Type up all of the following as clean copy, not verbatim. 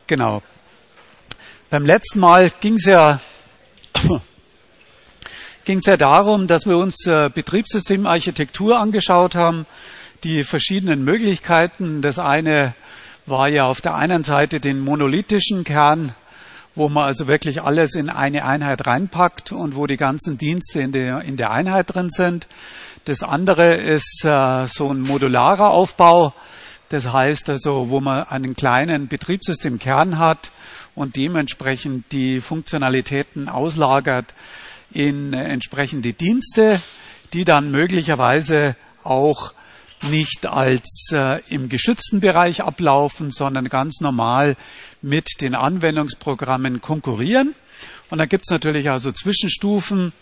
Genau. Beim letzten Mal ging es ja darum, dass wir uns Betriebssystemarchitektur angeschaut haben, die verschiedenen Möglichkeiten. Das eine war ja auf der einen Seite den monolithischen Kern, wo man also wirklich alles in eine Einheit reinpackt und wo die ganzen Dienste in der Einheit drin sind. Das andere ist so ein modularer Aufbau. Das heißt also, wo man einen kleinen Betriebssystemkern hat und dementsprechend die Funktionalitäten auslagert in entsprechende Dienste, die dann möglicherweise auch nicht als im geschützten Bereich ablaufen, sondern ganz normal mit den Anwendungsprogrammen konkurrieren. Und dann gibt es natürlich also Zwischenstufen,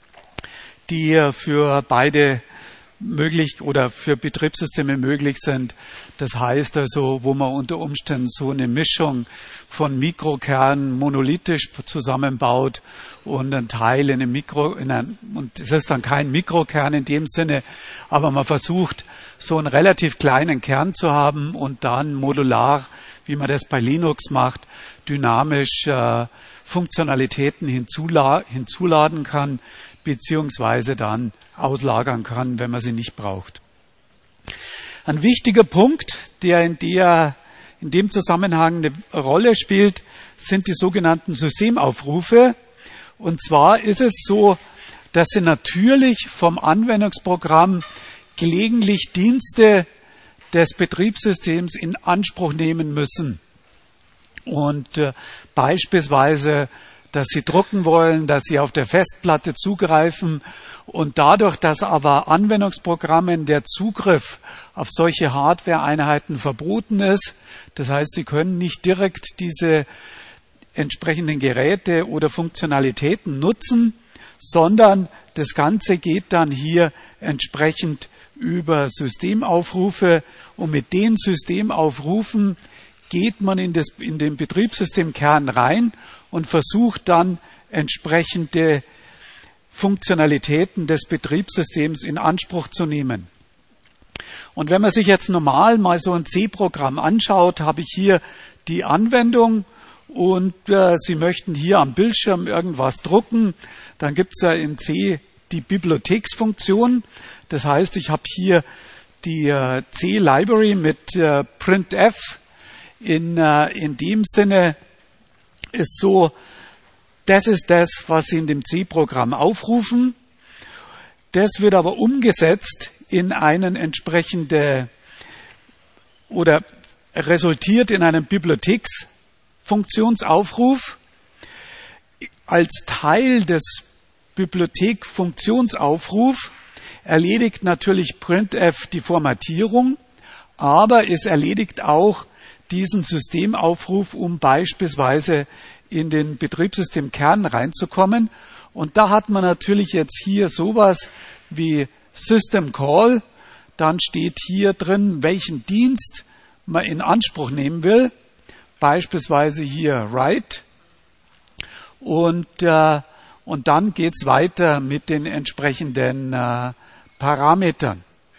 die für beide möglich oder für Betriebssysteme möglich sind. Das heißt also, wo man unter Umständen so eine Mischung von Mikrokernen monolithisch zusammenbaut und ein Teil in einem und es ist dann kein Mikrokern in dem Sinne, aber man versucht, so einen relativ kleinen Kern zu haben und dann modular, wie man das bei Linux macht, dynamisch Funktionalitäten hinzuladen kann, beziehungsweise dann auslagern kann, wenn man sie nicht braucht. Ein wichtiger Punkt, der in dem Zusammenhang eine Rolle spielt, sind die sogenannten Systemaufrufe. Und zwar ist es so, dass sie natürlich vom Anwendungsprogramm gelegentlich Dienste des Betriebssystems in Anspruch nehmen müssen. Und beispielsweise, dass sie drucken wollen, dass sie auf der Festplatte zugreifen und dadurch, dass aber Anwendungsprogrammen der Zugriff auf solche Hardware-Einheiten verboten ist, das heißt, sie können nicht direkt diese entsprechenden Geräte oder Funktionalitäten nutzen, sondern das Ganze geht dann hier entsprechend über Systemaufrufe und mit den Systemaufrufen geht man in den Betriebssystemkern rein und versucht dann entsprechende Funktionalitäten des Betriebssystems in Anspruch zu nehmen. Und wenn man sich jetzt normal mal so ein C-Programm anschaut, habe ich hier die Anwendung und Sie möchten hier am Bildschirm irgendwas drucken, dann gibt es ja in C die Bibliotheksfunktion. Das heißt, ich habe hier die C-Library mit printf. In dem Sinne ist so, das ist das, was Sie in dem C-Programm aufrufen. Das wird aber umgesetzt in einen entsprechende oder resultiert in einen Bibliotheksfunktionsaufruf. Als Teil des Bibliothekfunktionsaufruf erledigt natürlich printf die Formatierung, aber es erledigt auch diesen Systemaufruf, um beispielsweise in den Betriebssystemkern reinzukommen. Und da hat man natürlich jetzt hier sowas wie System Call. Dann steht hier drin, welchen Dienst man in Anspruch nehmen will. Beispielsweise hier Write. Und dann geht's weiter mit den entsprechenden Parametern.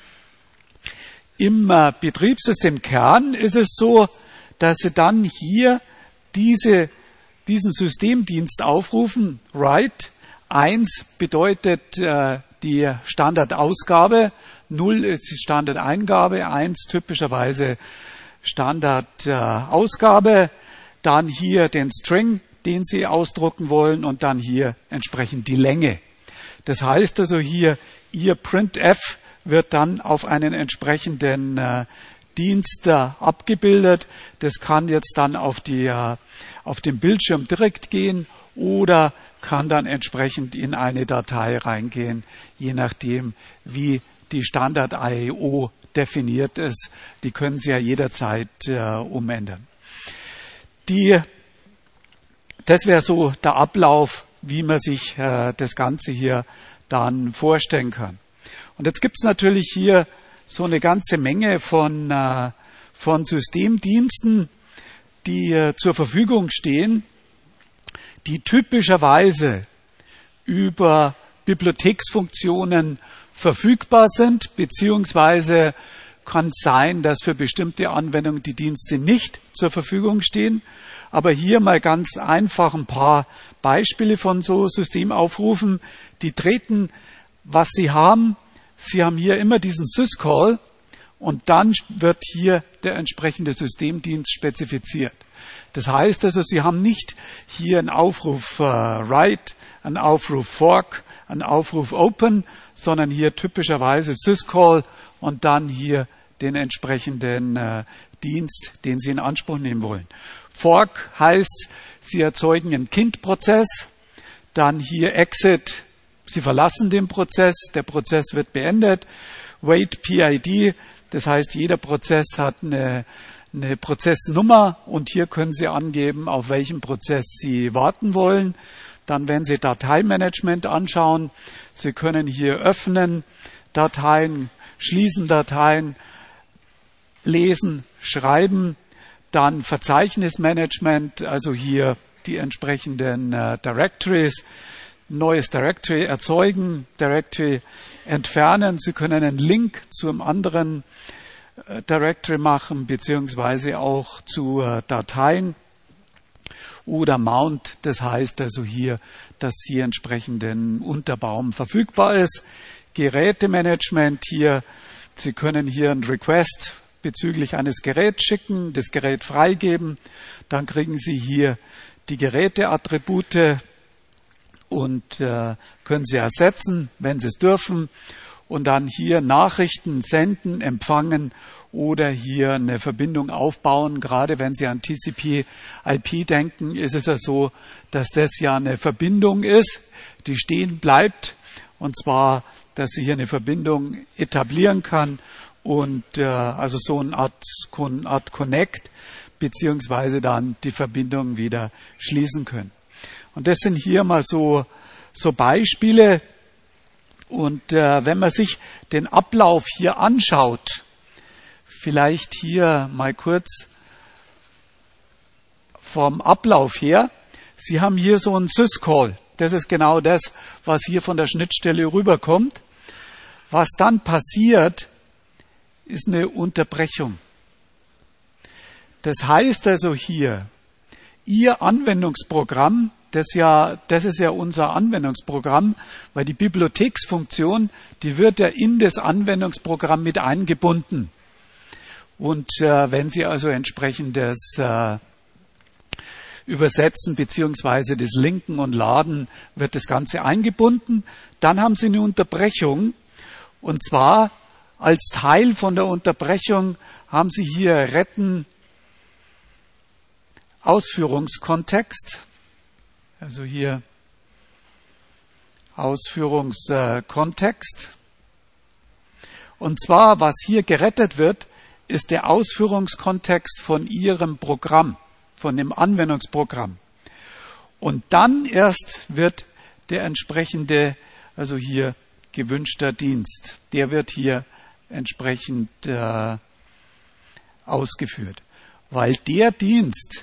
Im Betriebssystemkern ist es so, dass Sie dann hier diesen Systemdienst aufrufen. Write 1 bedeutet die Standardausgabe, 0 ist die Standardeingabe, 1 typischerweise Standardausgabe, dann hier den String, den Sie ausdrucken wollen und dann hier entsprechend die Länge. Das heißt also hier, Ihr printf wird dann auf einen entsprechenden Dienst abgebildet. Das kann jetzt dann auf dem Bildschirm direkt gehen oder kann dann entsprechend in eine Datei reingehen, je nachdem, wie die Standard-IO definiert ist. Die können Sie ja jederzeit umändern. Das wäre so der Ablauf, wie man sich das Ganze hier dann vorstellen kann. Und jetzt gibt es natürlich hier so eine ganze Menge von Systemdiensten, die zur Verfügung stehen, die typischerweise über Bibliotheksfunktionen verfügbar sind, beziehungsweise kann sein, dass für bestimmte Anwendungen die Dienste nicht zur Verfügung stehen. Aber hier mal ganz einfach ein paar Beispiele von so Systemaufrufen. Die treten, was Sie haben hier immer diesen Syscall und dann wird hier der entsprechende Systemdienst spezifiziert. Das heißt also, Sie haben nicht hier einen Aufruf write, einen Aufruf fork, einen Aufruf open, sondern hier typischerweise Syscall und dann hier den entsprechenden Dienst, den Sie in Anspruch nehmen wollen. Fork heißt, Sie erzeugen einen Kindprozess, dann hier exit, Sie verlassen den Prozess, der Prozess wird beendet. Wait PID, das heißt, jeder Prozess hat eine Prozessnummer und hier können Sie angeben, auf welchen Prozess Sie warten wollen. Dann, wenn Sie Dateimanagement anschauen, Sie können hier öffnen Dateien, schließen Dateien, lesen, schreiben, dann Verzeichnismanagement, also hier die entsprechenden Directories, neues Directory erzeugen, Directory entfernen. Sie können einen Link zu einem anderen Directory machen, beziehungsweise auch zu Dateien. Oder Mount, das heißt also hier, dass hier entsprechend ein Unterbaum verfügbar ist. Gerätemanagement hier, Sie können hier einen Request bezüglich eines Geräts schicken, das Gerät freigeben, dann kriegen Sie hier die Geräteattribute und können sie ersetzen, wenn Sie es dürfen. Und dann hier Nachrichten senden, empfangen oder hier eine Verbindung aufbauen. Gerade wenn Sie an TCP/IP denken, ist es ja so, dass das ja eine Verbindung ist, die stehen bleibt. Und zwar, dass Sie hier eine Verbindung etablieren kann und also so eine Art Connect, beziehungsweise dann die Verbindung wieder schließen können. Und das sind hier mal so Beispiele. Und wenn man sich den Ablauf hier anschaut, vielleicht hier mal kurz vom Ablauf her. Sie haben hier so einen Syscall. Das ist genau das, was hier von der Schnittstelle rüberkommt. Was dann passiert, ist eine Unterbrechung. Das heißt also hier, Ihr Anwendungsprogramm, das ist ja unser Anwendungsprogramm, weil die Bibliotheksfunktion, die wird ja in das Anwendungsprogramm mit eingebunden. Und wenn Sie also entsprechend das Übersetzen bzw. das Linken und Laden, wird das Ganze eingebunden. Dann haben Sie eine Unterbrechung. Und zwar als Teil von der Unterbrechung haben Sie hier retten Ausführungskontext. Also hier Ausführungskontext. Und zwar, was hier gerettet wird, ist der Ausführungskontext von Ihrem Programm, von dem Anwendungsprogramm. Und dann erst wird der entsprechende, also hier gewünschter Dienst, der wird hier entsprechend ausgeführt. Weil der Dienst,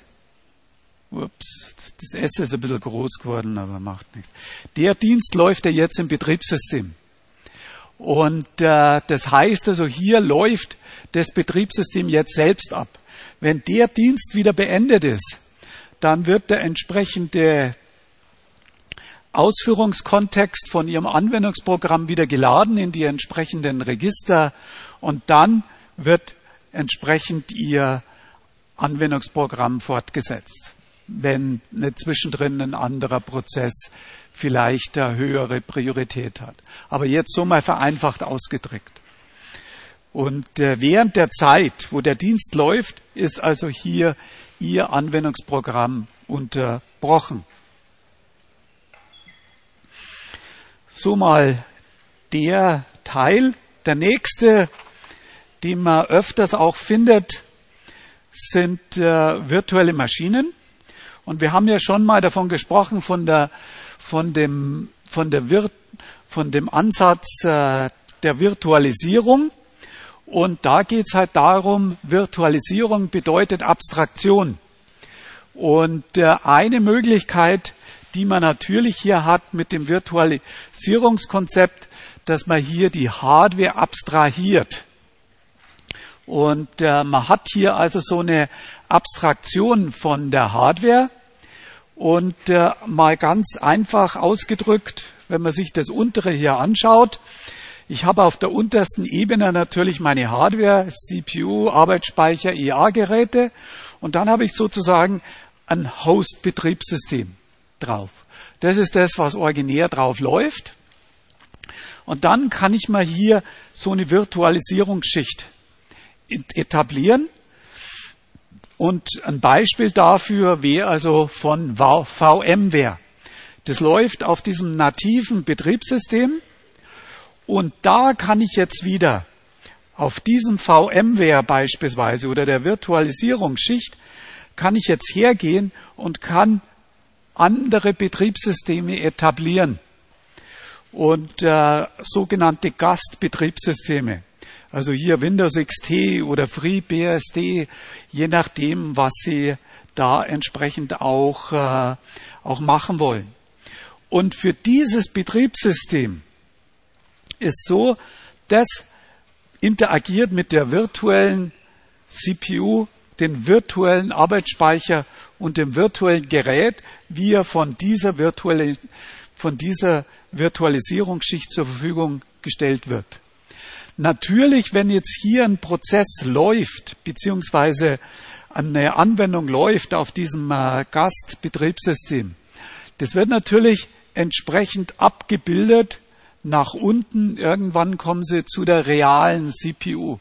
das S ist ein bisschen groß geworden, aber macht nichts. Der Dienst läuft ja jetzt im Betriebssystem. Und das heißt also, hier läuft das Betriebssystem jetzt selbst ab. Wenn der Dienst wieder beendet ist, dann wird der entsprechende Ausführungskontext von Ihrem Anwendungsprogramm wieder geladen in die entsprechenden Register und dann wird entsprechend Ihr Anwendungsprogramm fortgesetzt, wenn nicht zwischendrin ein anderer Prozess vielleicht eine höhere Priorität hat. Aber jetzt so mal vereinfacht ausgedrückt. Und während der Zeit, wo der Dienst läuft, ist also hier Ihr Anwendungsprogramm unterbrochen. So mal der Teil. Der nächste, den man öfters auch findet, sind virtuelle Maschinen. Und wir haben ja schon mal davon gesprochen, von dem Ansatz der Virtualisierung. Und da geht es halt darum, Virtualisierung bedeutet Abstraktion. Und eine Möglichkeit, die man natürlich hier hat mit dem Virtualisierungskonzept, dass man hier die Hardware abstrahiert. Und man hat hier also so eine Abstraktion von der Hardware. Und mal ganz einfach ausgedrückt, wenn man sich das untere hier anschaut, ich habe auf der untersten Ebene natürlich meine Hardware, CPU, Arbeitsspeicher, EA-Geräte und dann habe ich sozusagen ein Host-Betriebssystem drauf. Das ist das, was originär drauf läuft. Und dann kann ich mal hier so eine Virtualisierungsschicht etablieren. Und ein Beispiel dafür wäre also von VMware. Das läuft auf diesem nativen Betriebssystem. Und da kann ich jetzt wieder auf diesem VMware beispielsweise oder der Virtualisierungsschicht kann ich jetzt hergehen und kann andere Betriebssysteme etablieren und sogenannte Gastbetriebssysteme. Also hier Windows XT oder FreeBSD, je nachdem, was Sie da entsprechend auch machen wollen. Und für dieses Betriebssystem ist so, das interagiert mit der virtuellen CPU, den virtuellen Arbeitsspeicher und dem virtuellen Gerät, wie er von dieser Virtualisierungsschicht zur Verfügung gestellt wird. Natürlich, wenn jetzt hier ein Prozess läuft, beziehungsweise eine Anwendung läuft auf diesem Gastbetriebssystem, das wird natürlich entsprechend abgebildet nach unten. Irgendwann kommen Sie zu der realen CPU,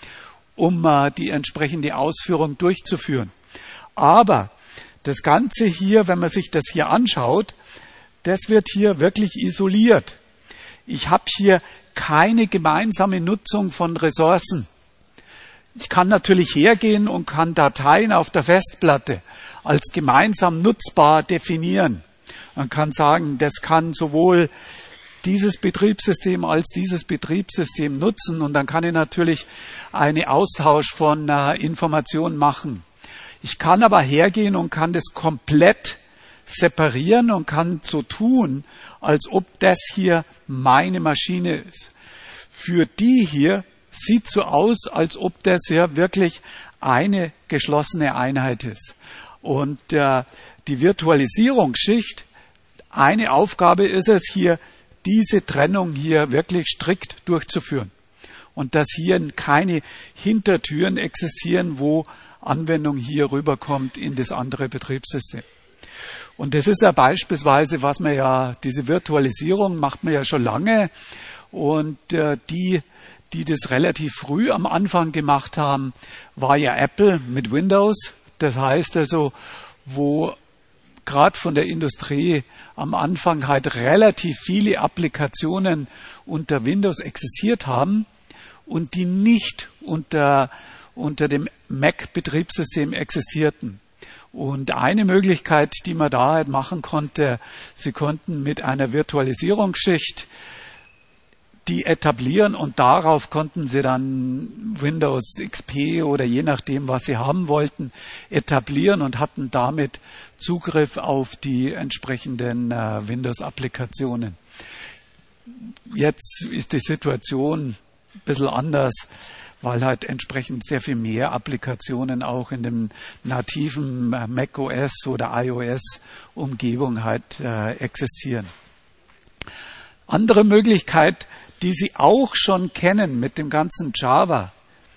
um die entsprechende Ausführung durchzuführen. Aber das Ganze hier, wenn man sich das hier anschaut, das wird hier wirklich isoliert. Ich habe hier keine gemeinsame Nutzung von Ressourcen. Ich kann natürlich hergehen und kann Dateien auf der Festplatte als gemeinsam nutzbar definieren. Man kann sagen, das kann sowohl dieses Betriebssystem als dieses Betriebssystem nutzen und dann kann ich natürlich einen Austausch von Informationen machen. Ich kann aber hergehen und kann das komplett separieren und kann so tun, als ob das hier meine Maschine ist. Für die hier sieht so aus, als ob das ja wirklich eine geschlossene Einheit ist. Und die Virtualisierungsschicht, eine Aufgabe ist es hier, diese Trennung hier wirklich strikt durchzuführen. Und dass hier keine Hintertüren existieren, wo Anwendung hier rüberkommt in das andere Betriebssystem. Und das ist ja beispielsweise, was man ja, diese Virtualisierung macht man ja schon lange. Und die das relativ früh am Anfang gemacht haben, war ja Apple mit Windows. Das heißt also, wo gerade von der Industrie am Anfang halt relativ viele Applikationen unter Windows existiert haben und die nicht unter dem Mac-Betriebssystem existierten. Und eine Möglichkeit, die man da halt machen konnte, Sie konnten mit einer Virtualisierungsschicht die etablieren und darauf konnten Sie dann Windows XP oder je nachdem, was Sie haben wollten, etablieren und hatten damit Zugriff auf die entsprechenden Windows-Applikationen. Jetzt ist die Situation ein bisschen anders, weil halt entsprechend sehr viel mehr Applikationen auch in dem nativen macOS oder iOS-Umgebung halt existieren. Andere Möglichkeit, die Sie auch schon kennen mit dem ganzen Java,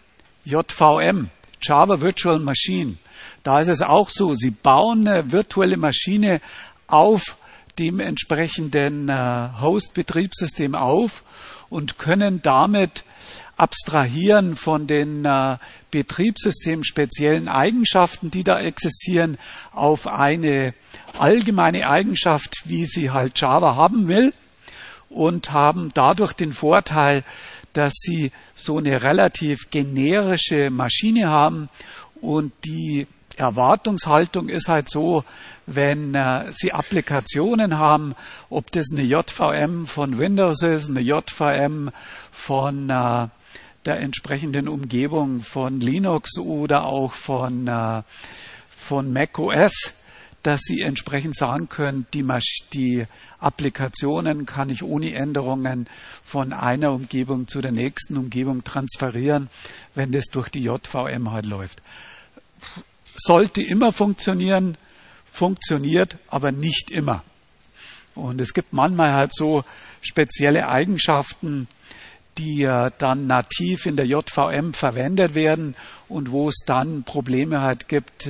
JVM, Java Virtual Machine. Da ist es auch so, Sie bauen eine virtuelle Maschine auf dem entsprechenden Host-Betriebssystem auf und können damit abstrahieren von den betriebssystemspeziellen Eigenschaften, die da existieren, auf eine allgemeine Eigenschaft, wie sie halt Java haben will, und haben dadurch den Vorteil, dass sie so eine relativ generische Maschine haben und die Erwartungshaltung ist halt so, wenn Sie Applikationen haben, ob das eine JVM von Windows ist, eine JVM von der entsprechenden Umgebung von Linux oder auch von macOS, dass Sie entsprechend sagen können, die Applikationen kann ich ohne Änderungen von einer Umgebung zu der nächsten Umgebung transferieren, wenn das durch die JVM halt läuft. Sollte immer funktionieren, funktioniert aber nicht immer. Und es gibt manchmal halt so spezielle Eigenschaften, die dann nativ in der JVM verwendet werden und wo es dann Probleme halt gibt,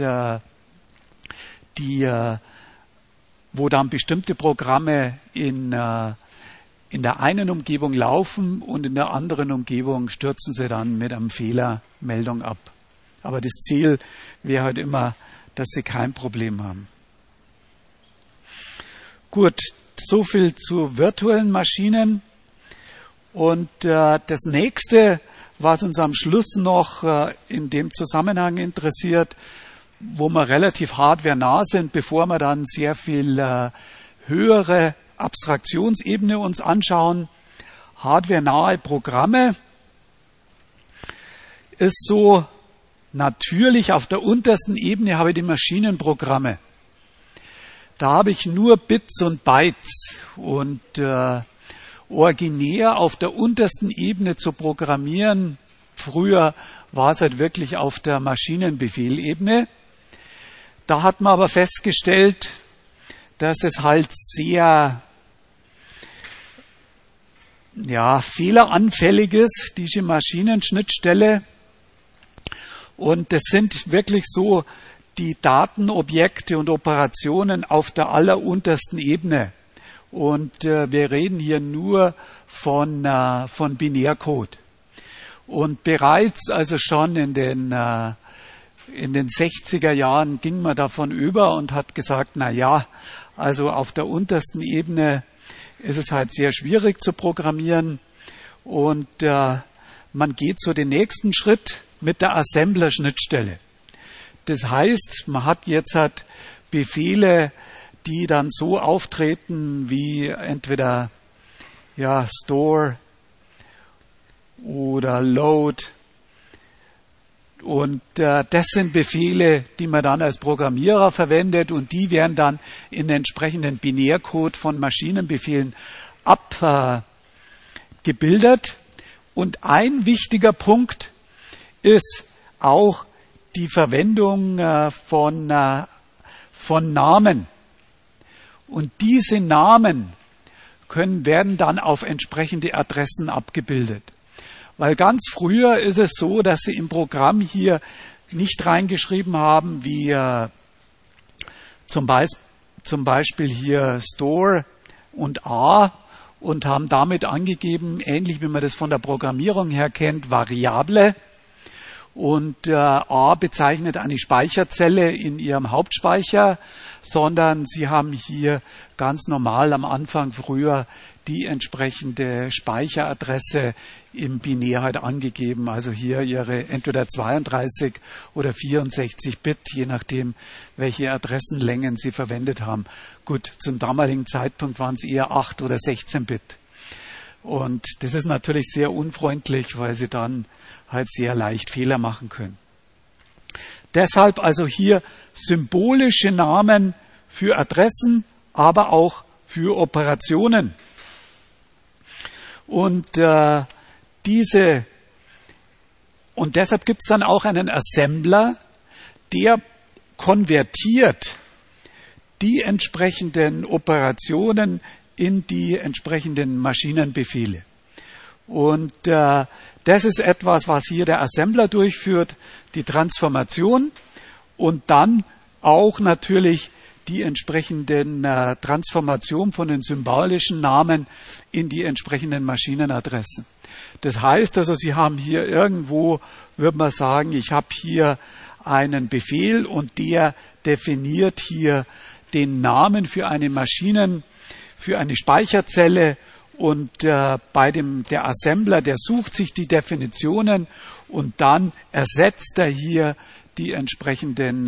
wo dann bestimmte Programme in der einen Umgebung laufen und in der anderen Umgebung stürzen sie dann mit einer Fehlermeldung ab. Aber das Ziel wäre halt immer, dass sie kein Problem haben. Gut, so viel zu virtuellen Maschinen. Und das nächste, was uns am Schluss noch in dem Zusammenhang interessiert, wo wir relativ hardwarenah sind, bevor wir dann sehr viel höhere Abstraktionsebene uns anschauen, hardwarenahe Programme, ist so, natürlich auf der untersten Ebene habe ich die Maschinenprogramme. Da habe ich nur Bits und Bytes und originär auf der untersten Ebene zu programmieren. Früher war es halt wirklich auf der Maschinenbefehlebene. Da hat man aber festgestellt, dass es halt sehr fehleranfällig ist, diese Maschinenschnittstelle. Und das sind wirklich so die Datenobjekte und Operationen auf der alleruntersten Ebene. Und wir reden hier nur von Binärcode. Und bereits also schon in den 60er Jahren ging man davon über und hat gesagt, also auf der untersten Ebene ist es halt sehr schwierig zu programmieren. Und man geht so den nächsten Schritt mit der Assembler-Schnittstelle. Das heißt, man hat jetzt halt Befehle, die dann so auftreten wie entweder Store oder Load. Und das sind Befehle, die man dann als Programmierer verwendet und die werden dann in den entsprechenden Binärcode von Maschinenbefehlen abgebildet. Und ein wichtiger Punkt ist auch die Verwendung von Namen. Und diese Namen werden dann auf entsprechende Adressen abgebildet. Weil ganz früher ist es so, dass sie im Programm hier nicht reingeschrieben haben, wie zum Beispiel hier Store und A und haben damit angegeben, ähnlich wie man das von der Programmierung her kennt, Variable. Und A bezeichnet eine Speicherzelle in ihrem Hauptspeicher, sondern sie haben hier ganz normal am Anfang früher die entsprechende Speicheradresse im Binär halt angegeben. Also hier ihre entweder 32 oder 64 Bit, je nachdem, welche Adressenlängen sie verwendet haben. Gut, zum damaligen Zeitpunkt waren es eher 8 oder 16 Bit. Und das ist natürlich sehr unfreundlich, weil sie dann halt sehr leicht Fehler machen können. Deshalb also hier symbolische Namen für Adressen, aber auch für Operationen. Und deshalb gibt es dann auch einen Assembler, der konvertiert die entsprechenden Operationen in die entsprechenden Maschinenbefehle. Und das ist etwas, was hier der Assembler durchführt, die Transformation und dann auch natürlich die entsprechenden Transformation von den symbolischen Namen in die entsprechenden Maschinenadressen. Das heißt also, Sie haben hier irgendwo, würde man sagen, ich habe hier einen Befehl und der definiert hier den Namen für eine für eine Speicherzelle und der Assembler, der sucht sich die Definitionen und dann ersetzt er hier die entsprechenden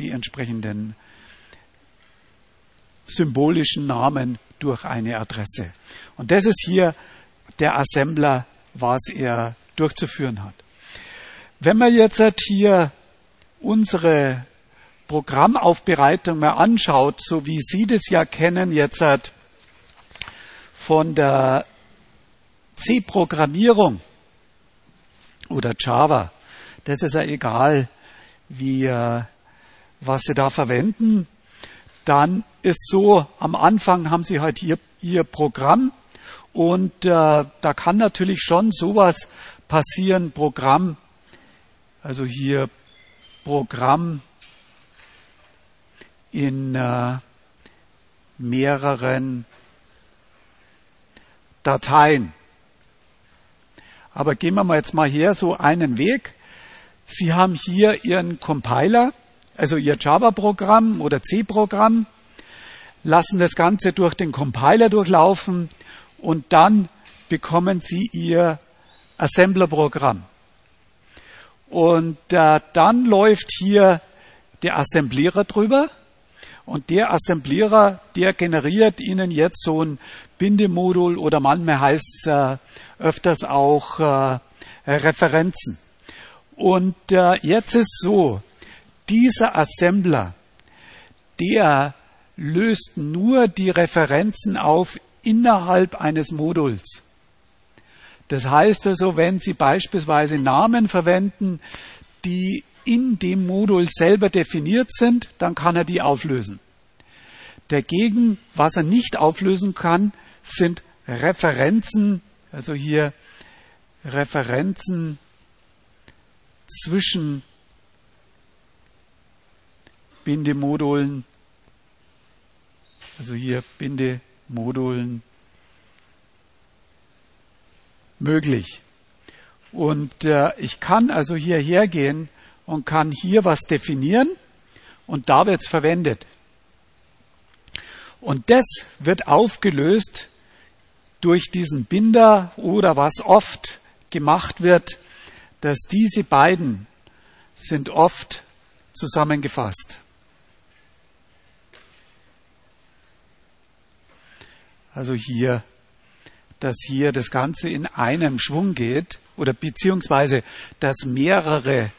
symbolischen Namen durch eine Adresse. Und das ist hier der Assembler, was er durchzuführen hat. Wenn wir jetzt hier unsere Programmaufbereitung mal anschaut, so wie Sie das ja kennen jetzt von der C-Programmierung oder Java, das ist ja egal, was Sie da verwenden, dann ist so, am Anfang haben Sie halt Ihr Programm und da kann natürlich schon sowas passieren, Programm, also hier Programm in mehreren Dateien. Aber gehen wir mal jetzt mal her, so einen Weg. Sie haben hier Ihren Compiler, also Ihr Java-Programm oder C-Programm, lassen das Ganze durch den Compiler durchlaufen und dann bekommen Sie Ihr Assembler-Programm. Und dann läuft hier der Assemblierer drüber und der Assemblierer, der generiert Ihnen jetzt so ein Bindemodul oder manchmal heißt es öfters auch Referenzen. Und jetzt ist so, dieser Assembler, der löst nur die Referenzen auf innerhalb eines Moduls. Das heißt also, wenn Sie beispielsweise Namen verwenden, die in dem Modul selber definiert sind, dann kann er die auflösen. Dagegen, was er nicht auflösen kann, sind Referenzen, also hier Referenzen zwischen Bindemodulen, also hier Bindemodulen möglich. Und ich kann also hier hergehen und kann hier was definieren und da wird es verwendet. Und das wird aufgelöst durch diesen Binder oder was oft gemacht wird, dass diese beiden sind oft zusammengefasst. Also hier, dass hier das Ganze in einem Schwung geht oder beziehungsweise, dass mehrere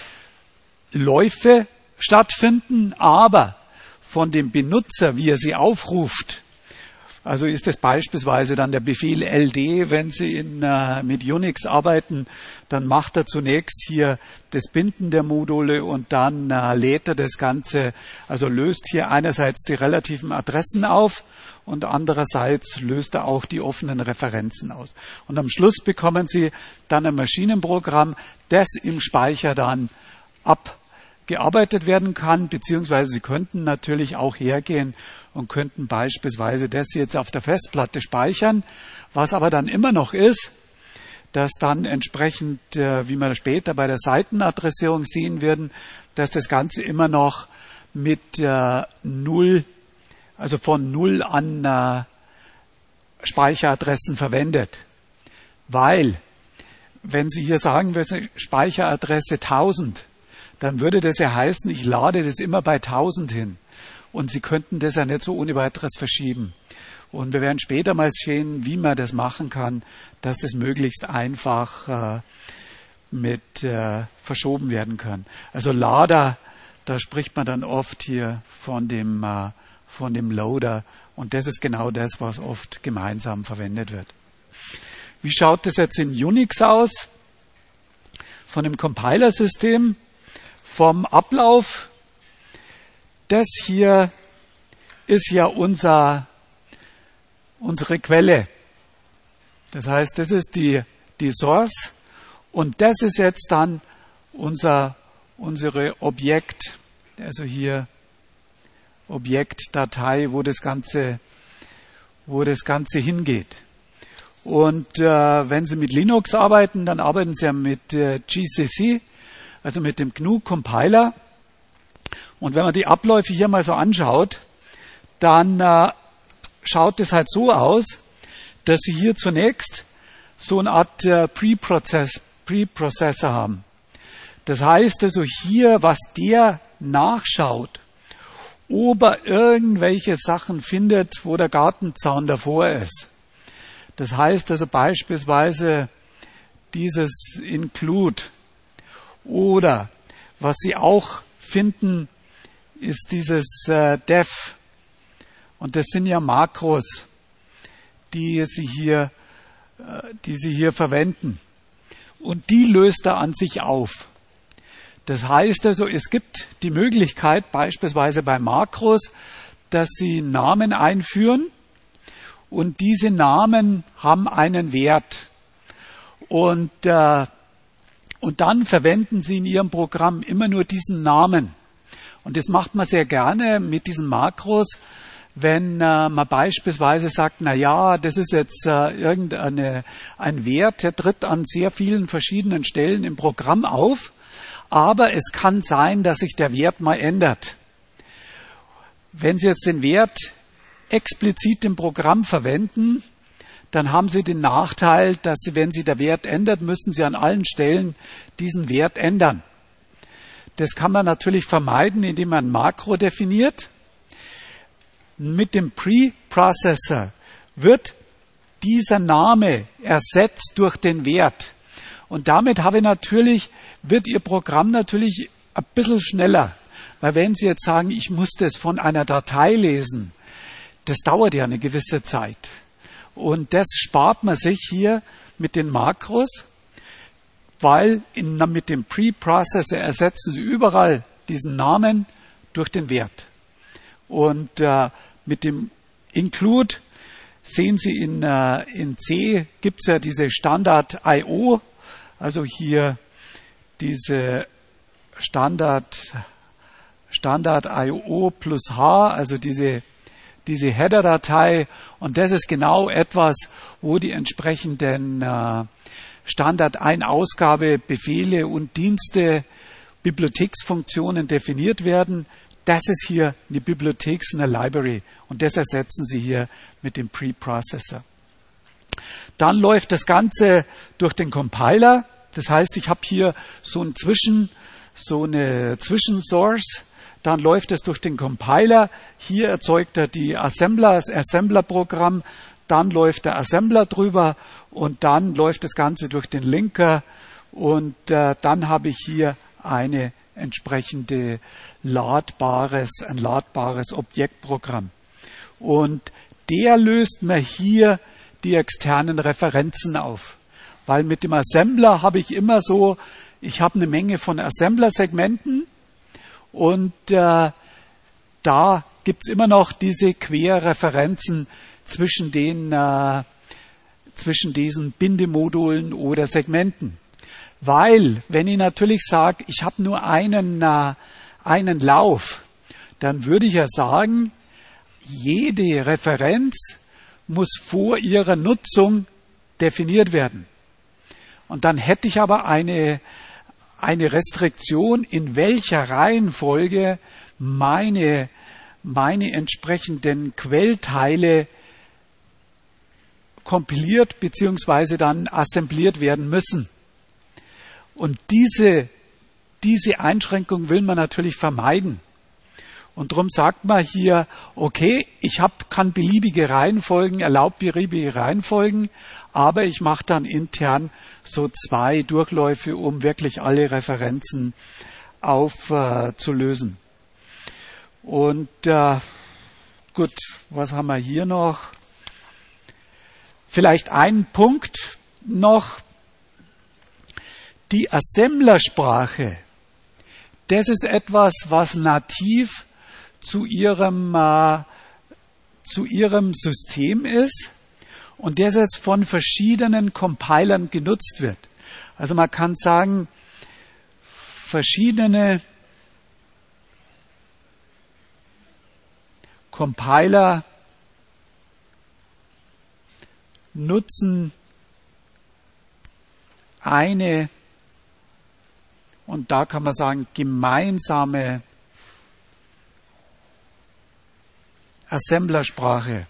Läufe stattfinden, aber von dem Benutzer, wie er sie aufruft, also ist es beispielsweise dann der Befehl LD, wenn Sie mit Unix arbeiten, dann macht er zunächst hier das Binden der Module und dann lädt er das Ganze, also löst hier einerseits die relativen Adressen auf und andererseits löst er auch die offenen Referenzen aus. Und am Schluss bekommen Sie dann ein Maschinenprogramm, das im Speicher dann abgearbeitet werden kann, beziehungsweise Sie könnten natürlich auch hergehen und könnten beispielsweise das jetzt auf der Festplatte speichern, was aber dann immer noch ist, dass dann entsprechend, wie wir später bei der Seitenadressierung sehen werden, dass das Ganze immer noch mit 0, also von 0 an Speicheradressen verwendet. Weil, wenn Sie hier sagen würden, Speicheradresse 1000, dann würde das ja heißen, ich lade das immer bei 1000 hin. Und Sie könnten das ja nicht so ohne weiteres verschieben. Und wir werden später mal sehen, wie man das machen kann, dass das möglichst einfach verschoben werden kann. Also Lader, da spricht man dann oft hier von dem Loader. Und das ist genau das, was oft gemeinsam verwendet wird. Wie schaut das jetzt in Unix aus? Von dem Compilersystem, vom Ablauf. Das hier ist ja unsere Quelle. Das heißt, das ist die Source und das ist jetzt dann unsere Objekt, also hier Objektdatei, wo das Ganze hingeht. Und wenn Sie mit Linux arbeiten, dann arbeiten Sie ja mit GCC, also mit dem GNU Compiler. Und wenn man die Abläufe hier mal so anschaut, dann schaut es halt so aus, dass Sie hier zunächst so eine Art Preprocessor haben. Das heißt also hier, was der nachschaut, ob er irgendwelche Sachen findet, wo der Gartenzaun davor ist. Das heißt also beispielsweise dieses Include oder was Sie auch finden ist dieses def. Und das sind ja Makros, die Sie hier verwenden. Und die löst er an sich auf. Das heißt also, es gibt die Möglichkeit, beispielsweise bei Makros, dass Sie Namen einführen und diese Namen haben einen Wert. Und dann verwenden Sie in Ihrem Programm immer nur diesen Namen. Und das macht man sehr gerne mit diesen Makros, wenn man beispielsweise sagt, na ja, das ist jetzt ein Wert, der tritt an sehr vielen verschiedenen Stellen im Programm auf, aber es kann sein, dass sich der Wert mal ändert. Wenn Sie jetzt den Wert explizit im Programm verwenden, dann haben Sie den Nachteil, dass Sie, wenn sich der Wert ändert, müssen Sie an allen Stellen diesen Wert ändern. Das kann man natürlich vermeiden, indem man ein Makro definiert. Mit dem Preprocessor wird dieser Name ersetzt durch den Wert. Und damit wird Ihr Programm natürlich ein bisschen schneller. Weil wenn Sie jetzt sagen, ich muss das von einer Datei lesen, das dauert ja eine gewisse Zeit. Und das spart man sich hier mit den Makros, weil mit dem Preprocessor ersetzen Sie überall diesen Namen durch den Wert. Und mit dem Include sehen Sie in C gibt es ja diese Standard IO, also hier diese Standard IO plus H, also diese Header-Datei. Und das ist genau etwas, wo die entsprechenden Standard-Ein-Ausgabe, Befehle und Dienste, Bibliotheksfunktionen definiert werden. Das ist hier eine Bibliothek, eine Library. Und das ersetzen Sie hier mit dem Preprocessor. Dann läuft das Ganze durch den Compiler. Das heißt, ich habe hier so eine Zwischensource. Dann läuft es durch den Compiler. Hier erzeugt er das Assembler-Programm. Dann läuft der Assembler drüber und dann läuft das Ganze durch den Linker. Und dann habe ich hier ein ladbares Objektprogramm. Und der löst mir hier die externen Referenzen auf. Weil mit dem Assembler habe ich immer ich habe eine Menge von Assembler-Segmenten und da gibt es immer noch diese Querreferenzen zwischen diesen Bindemodulen oder Segmenten. Weil, wenn ich natürlich sage, ich habe nur einen Lauf, dann würde ich ja sagen, jede Referenz muss vor ihrer Nutzung definiert werden. Und dann hätte ich aber eine Restriktion, in welcher Reihenfolge meine entsprechenden Quellteile kompiliert bzw. dann assembliert werden müssen. Und diese Einschränkung will man natürlich vermeiden. Und darum sagt man hier, okay, kann beliebige Reihenfolgen, erlaubt beliebige Reihenfolgen, aber ich mache dann intern so 2 Durchläufe, um wirklich alle Referenzen aufzulösen. Und gut, was haben wir hier noch? Vielleicht ein Punkt noch. Die Assemblersprache, das ist etwas, was nativ zu ihrem System ist und das jetzt von verschiedenen Compilern genutzt wird. Also man kann sagen, verschiedene Compiler nutzen eine, und da kann man sagen, gemeinsame Assemblersprache.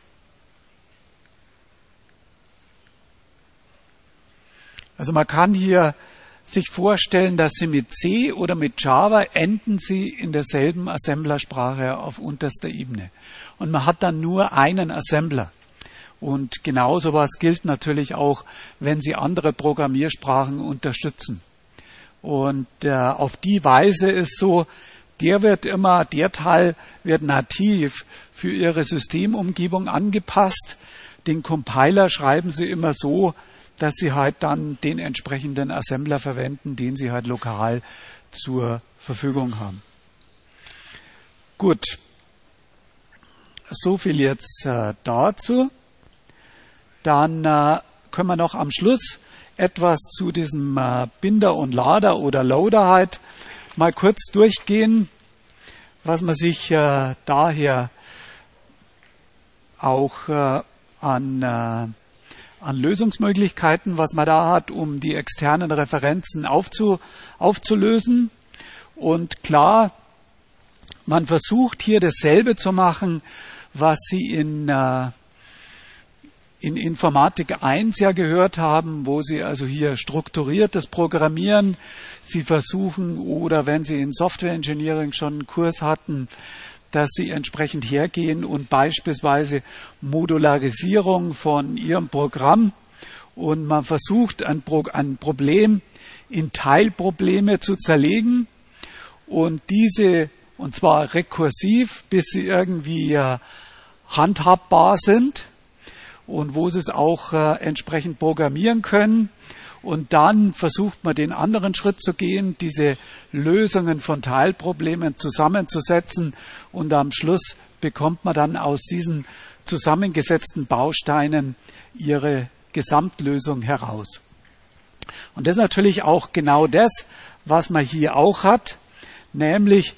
Also man kann hier sich vorstellen, dass Sie mit C oder mit Java enden Sie in derselben Assemblersprache auf unterster Ebene. Und man hat dann nur einen Assembler. Und genau sowas gilt natürlich auch, wenn Sie andere Programmiersprachen unterstützen. Und auf die Weise ist so, der Teil wird nativ für Ihre Systemumgebung angepasst. Den Compiler schreiben Sie immer so, dass Sie halt dann den entsprechenden Assembler verwenden, den Sie halt lokal zur Verfügung haben. Gut, so viel jetzt dazu. Dann können wir noch am Schluss etwas zu diesem Binder und Lader oder Loader halt mal kurz durchgehen, was man sich daher auch an Lösungsmöglichkeiten, was man da hat, um die externen Referenzen aufzulösen. Und klar, man versucht hier dasselbe zu machen, was Sie in Informatik 1 ja gehört haben, wo Sie also hier strukturiertes Programmieren, Sie versuchen, oder wenn Sie in Software Engineering schon einen Kurs hatten, dass Sie entsprechend hergehen und beispielsweise Modularisierung von Ihrem Programm und man versucht, ein Problem in Teilprobleme zu zerlegen und diese, und zwar rekursiv, bis sie irgendwie handhabbar sind und wo Sie es auch entsprechend programmieren können. Und dann versucht man den anderen Schritt zu gehen, diese Lösungen von Teilproblemen zusammenzusetzen und am Schluss bekommt man dann aus diesen zusammengesetzten Bausteinen Ihre Gesamtlösung heraus. Und das ist natürlich auch genau das, was man hier auch hat, nämlich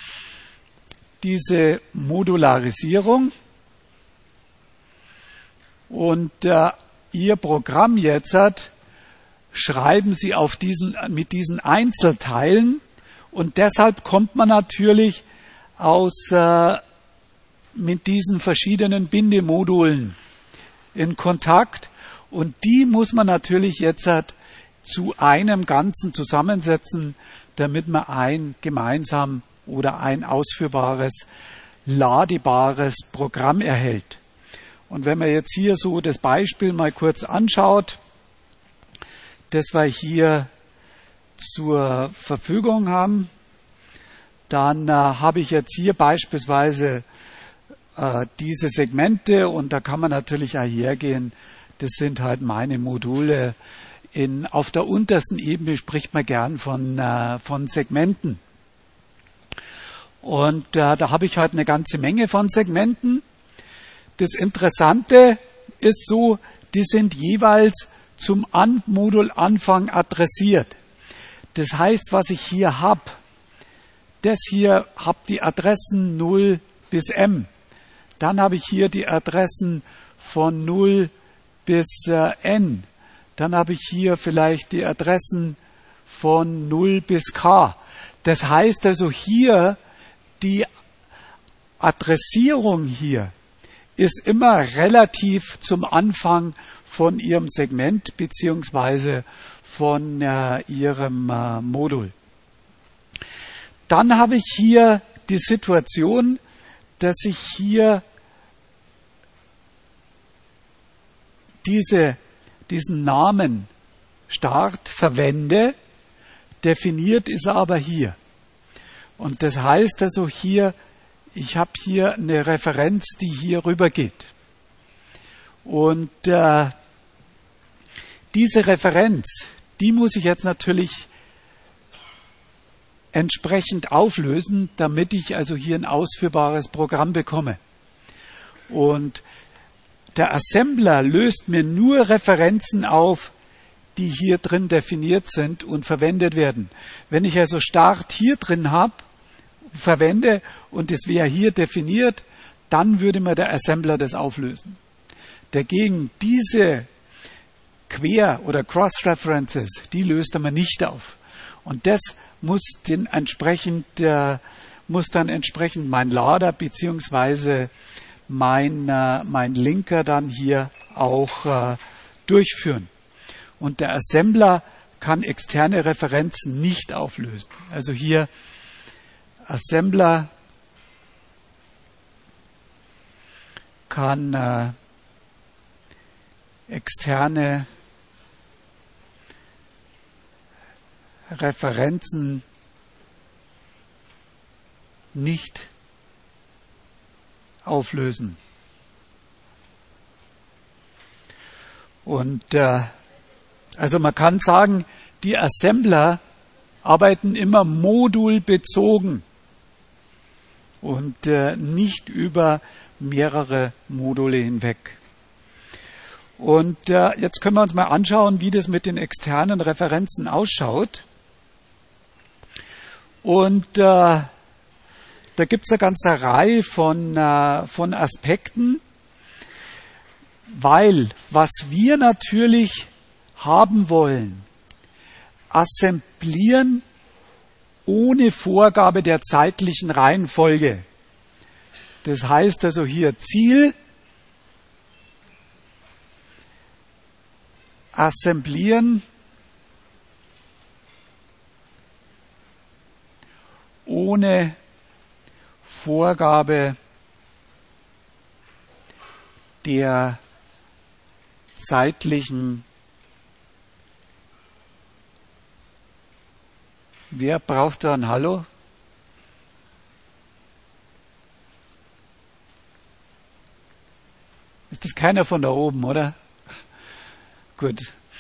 diese Modularisierung. Und Ihr Programm jetzt schreiben Sie mit diesen Einzelteilen und deshalb kommt man natürlich mit diesen verschiedenen Bindemodulen in Kontakt und die muss man natürlich jetzt zu einem Ganzen zusammensetzen, damit man ein gemeinsam oder ein ausführbares, ladebares Programm erhält. Und wenn man jetzt hier so das Beispiel mal kurz anschaut, das wir hier zur Verfügung haben, dann habe ich jetzt hier beispielsweise diese Segmente und da kann man natürlich auch hergehen, das sind halt meine Module. Auf der untersten Ebene spricht man gern von Segmenten. Und da habe ich halt eine ganze Menge von Segmenten. Das Interessante ist so, die sind jeweils zum Modulanfang adressiert. Das heißt, was ich hier habe, das hier habe die Adressen 0 bis M. Dann habe ich hier die Adressen von 0 bis N. Dann habe ich hier vielleicht die Adressen von 0 bis K. Das heißt also hier, die Adressierung hier ist immer relativ zum Anfang von Ihrem Segment beziehungsweise von Ihrem Modul. Dann habe ich hier die Situation, dass ich hier diesen Namen Start verwende, definiert ist er aber hier. Und das heißt also hier, ich habe hier eine Referenz, die hier rüber geht. Und diese Referenz, die muss ich jetzt natürlich entsprechend auflösen, damit ich also hier ein ausführbares Programm bekomme. Und der Assembler löst mir nur Referenzen auf, die hier drin definiert sind und verwendet werden. Wenn ich also Start hier drin verwende und es wäre hier definiert, dann würde mir der Assembler das auflösen. Dagegen diese Quer- oder Cross-References, die löst er mir nicht auf. Und das muss dann entsprechend mein Lader beziehungsweise mein Linker dann hier auch durchführen. Und der Assembler kann externe Referenzen nicht auflösen. Also hier Assembler kann externe Referenzen nicht auflösen. Und also man kann sagen, die Assembler arbeiten immer modulbezogen und nicht über mehrere Module hinweg. Und jetzt können wir uns mal anschauen, wie das mit den externen Referenzen ausschaut. Und da gibt es eine ganze Reihe von Aspekten, weil was wir natürlich haben wollen, assemblieren ohne Vorgabe der zeitlichen Reihenfolge. Das heißt also hier Ziel, assemblieren ohne Vorgabe der zeitlichen. Wer braucht da ein Hallo? Ist das keiner von da oben, oder? Gut.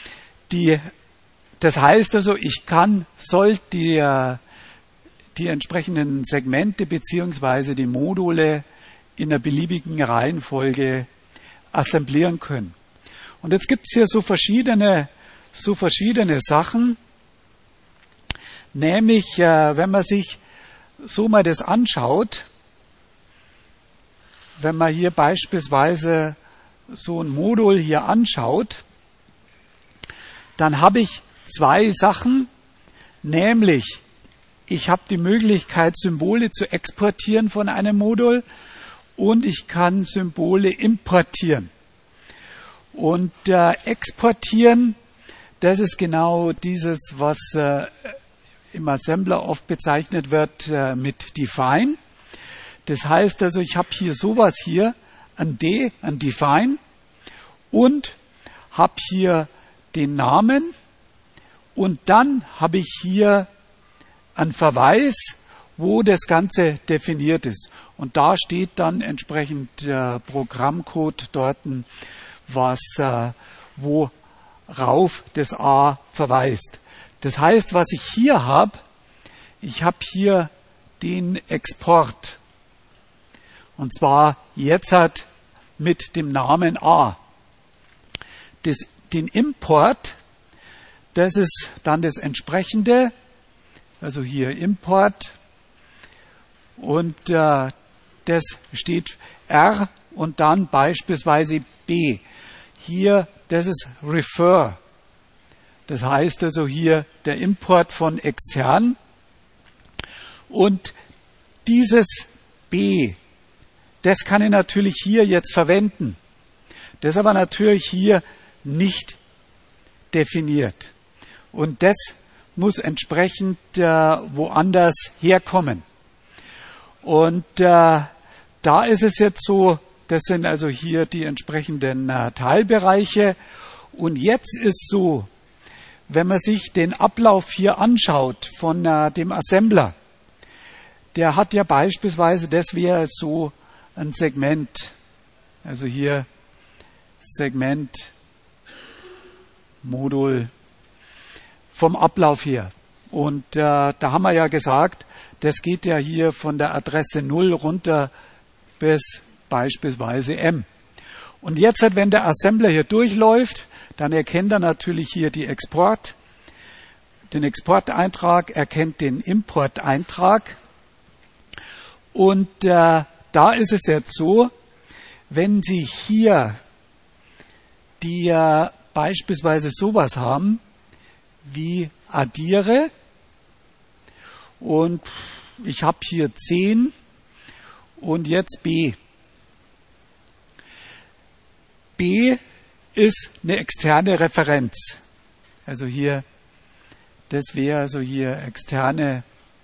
Das heißt also, soll die entsprechenden Segmente beziehungsweise die Module in einer beliebigen Reihenfolge assemblieren können. Und jetzt gibt es hier so verschiedene Sachen, nämlich wenn man sich so mal das anschaut, wenn man hier beispielsweise so ein Modul hier anschaut, dann habe ich zwei Sachen, nämlich ich habe die Möglichkeit, Symbole zu exportieren von einem Modul und ich kann Symbole importieren. Und exportieren, das ist genau dieses, was im Assembler oft bezeichnet wird mit Define. Das heißt also, ich habe hier sowas hier, ein Define und habe hier den Namen und dann habe ich hier einen Verweis, wo das Ganze definiert ist. Und da steht dann entsprechend Programmcode dort, worauf das A verweist. Das heißt, was ich habe hier den Export. Und zwar jetzt mit dem Namen A. Den Import, das ist dann das entsprechende, also hier Import und das steht R und dann beispielsweise B. Hier, das ist Refer. Das heißt also hier der Import von extern. Und dieses B, das kann ich natürlich hier jetzt verwenden. Das ist aber natürlich hier nicht definiert. Und das muss entsprechend woanders herkommen. Und da ist es jetzt so, das sind also hier die entsprechenden Teilbereiche. Und jetzt ist so, wenn man sich den Ablauf hier anschaut von dem Assembler, der hat ja beispielsweise, das wäre so ein Segment, also hier Segment, Modul vom Ablauf her. Und da haben wir ja gesagt, das geht ja hier von der Adresse 0 runter bis beispielsweise M. Und jetzt, wenn der Assembler hier durchläuft, dann erkennt er natürlich hier den Exporteintrag, erkennt den Importeintrag. Und da ist es jetzt so, wenn Sie hier die beispielsweise sowas haben wie addiere und ich habe hier 10 und jetzt B. B ist eine externe Referenz. Also hier, das wäre also hier externe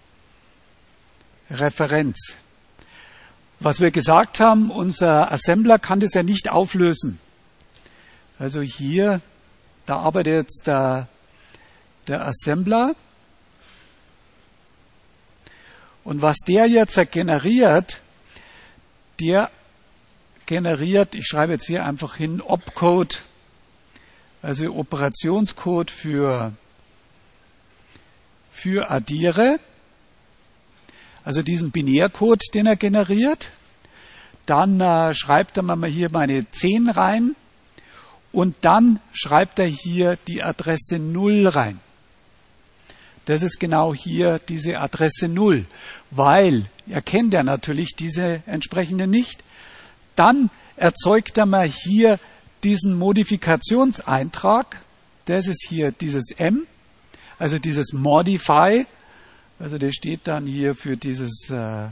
Referenz. Was wir gesagt haben, unser Assembler kann das ja nicht auflösen. Also hier, da arbeitet jetzt der Assembler Und was der jetzt generiert, ich schreibe jetzt hier einfach hin, Opcode, also Operationscode für Addiere, also diesen Binärcode, den er generiert. Dann schreibt er mal hier meine 10 rein und dann schreibt er hier die Adresse 0 rein. Das ist genau hier diese Adresse 0, weil er kennt ja natürlich diese entsprechende nicht. Dann erzeugt er mal hier diesen Modifikationseintrag. Das ist hier dieses M, also dieses Modify. Also der steht dann hier für dieses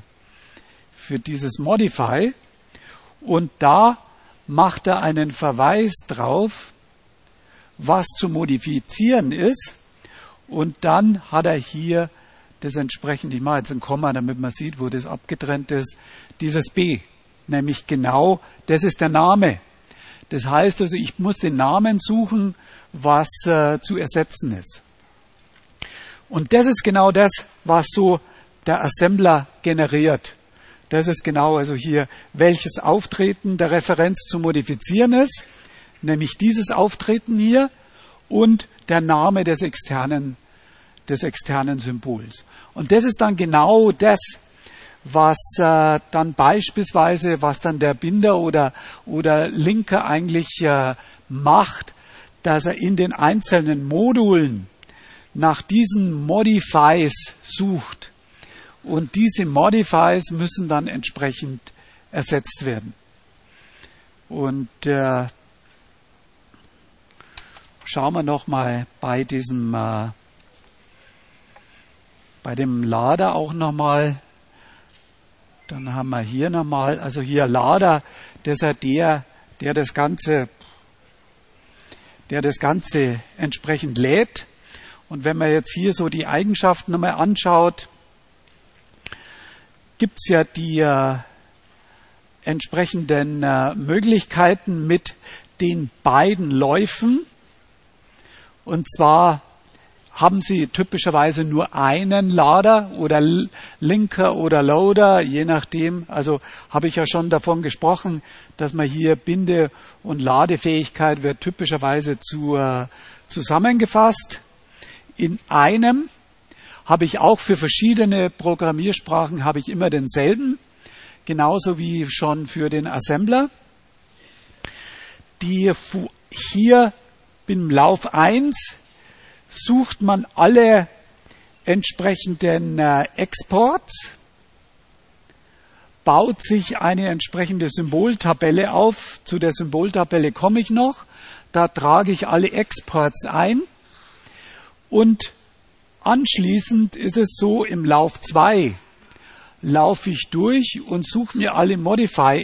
Modify. Und da macht er einen Verweis drauf, was zu modifizieren ist. Und dann hat er hier das entsprechend, ich mache jetzt ein Komma, damit man sieht, wo das abgetrennt ist, dieses B. Nämlich genau, das ist der Name. Das heißt also, ich muss den Namen suchen, was zu ersetzen ist. Und das ist genau das, was so der Assembler generiert. Das ist genau also hier, welches Auftreten der Referenz zu modifizieren ist, nämlich dieses Auftreten hier und der Name des externen Symbols. Und das ist dann genau das, was dann beispielsweise, was dann der Binder oder Linker eigentlich macht, dass er in den einzelnen Modulen nach diesen Modifies sucht. Und diese Modifies müssen dann entsprechend ersetzt werden. Und schauen wir nochmal bei dem Lader auch nochmal. Dann haben wir hier nochmal, also hier Lader, das ist der das Ganze entsprechend lädt. Und wenn man jetzt hier so die Eigenschaften nochmal anschaut, gibt es ja die entsprechenden Möglichkeiten mit den beiden Läufen. Und zwar haben Sie typischerweise nur einen Lader oder Linker oder Loader, je nachdem. Also habe ich ja schon davon gesprochen, dass man hier Binde- und Ladefähigkeit wird typischerweise zusammengefasst. In einem habe ich auch für verschiedene Programmiersprachen habe ich immer denselben, genauso wie schon für den Assembler. Hier im Lauf 1 sucht man alle entsprechenden Exports, baut sich eine entsprechende Symboltabelle auf. Zu der Symboltabelle komme ich noch. Da trage ich alle Exports ein. Und anschließend ist es so, im Lauf 2 laufe ich durch und suche mir alle Modify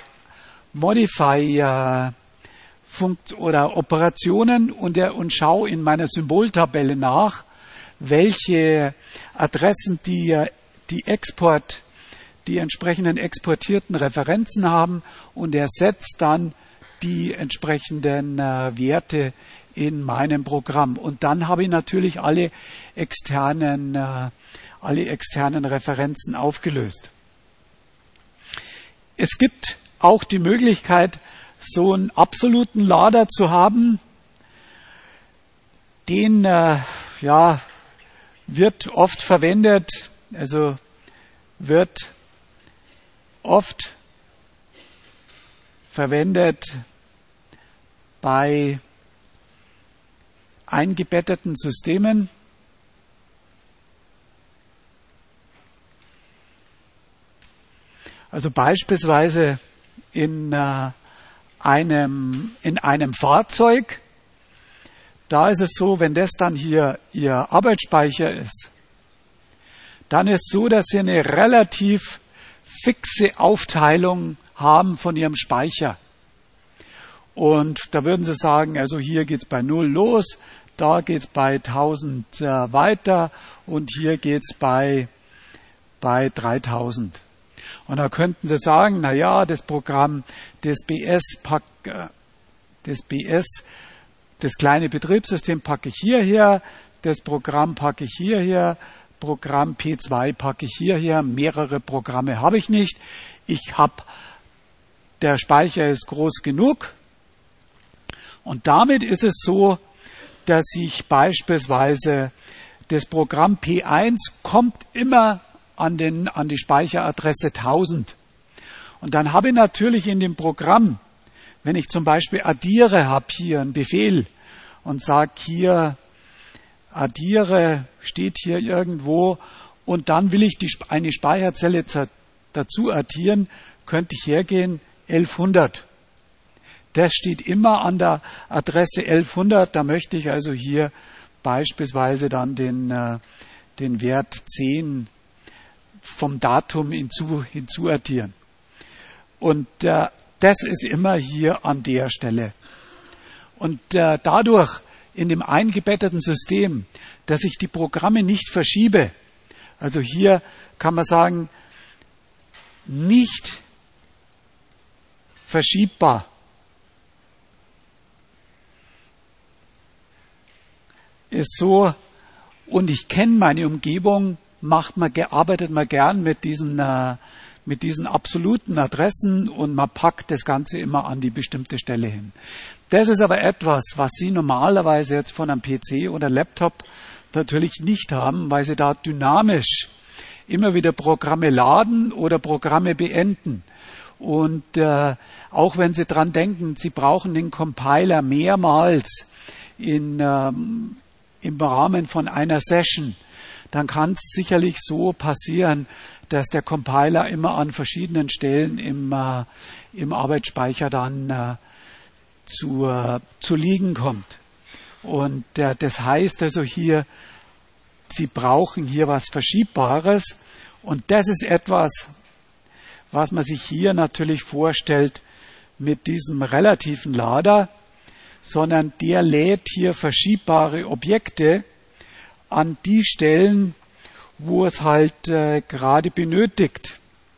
oder Operationen und schaue in meiner Symboltabelle nach, welche Adressen die entsprechenden exportierten Referenzen haben, und er setzt dann die entsprechenden Werte in meinem Programm. Und dann habe ich natürlich alle externen Referenzen aufgelöst. Es gibt auch die Möglichkeit, so einen absoluten Lader zu haben. Den wird oft verwendet, bei eingebetteten Systemen. Also beispielsweise in einem Fahrzeug, da ist es so, wenn das dann hier Ihr Arbeitsspeicher ist, dann ist es so, dass Sie eine relativ fixe Aufteilung haben von Ihrem Speicher. Und da würden Sie sagen, also hier geht es bei 0 los, da geht es bei 1000 weiter und hier geht es bei 3000. Und da könnten Sie sagen, na ja, das Programm, das kleine Betriebssystem packe ich hierher, das Programm packe ich hierher, Programm P2 packe ich hierher, mehrere Programme habe ich nicht. Der Speicher ist groß genug und damit ist es so, dass ich beispielsweise das Programm P1 kommt immer an die Speicheradresse 1000. Und dann habe ich natürlich in dem Programm, wenn ich zum Beispiel addiere, habe hier einen Befehl und sage hier, addiere, steht hier irgendwo, und dann will ich eine Speicherzelle dazu addieren, könnte ich hergehen, 1100. Das steht immer an der Adresse 1100, da möchte ich also hier beispielsweise dann den Wert 10 vom Datum hinzuaddieren. Und das ist immer hier an der Stelle. Und dadurch in dem eingebetteten System, dass ich die Programme nicht verschiebe, also hier kann man sagen, nicht verschiebbar, ist so, und ich kenne meine Umgebung, arbeitet man gern mit diesen absoluten Adressen und man packt das Ganze immer an die bestimmte Stelle hin. Das ist aber etwas, was Sie normalerweise jetzt von einem PC oder Laptop natürlich nicht haben, weil Sie da dynamisch immer wieder Programme laden oder Programme beenden. Und auch wenn Sie dran denken, Sie brauchen den Compiler mehrmals im Rahmen von einer Session, dann kann es sicherlich so passieren, dass der Compiler immer an verschiedenen Stellen im Arbeitsspeicher dann zu liegen kommt. Und das heißt also hier, Sie brauchen hier was Verschiebbares. Und das ist etwas, was man sich hier natürlich vorstellt mit diesem relativen Lader, sondern der lädt hier verschiebbare Objekte an die Stellen, wo es halt gerade benötigt.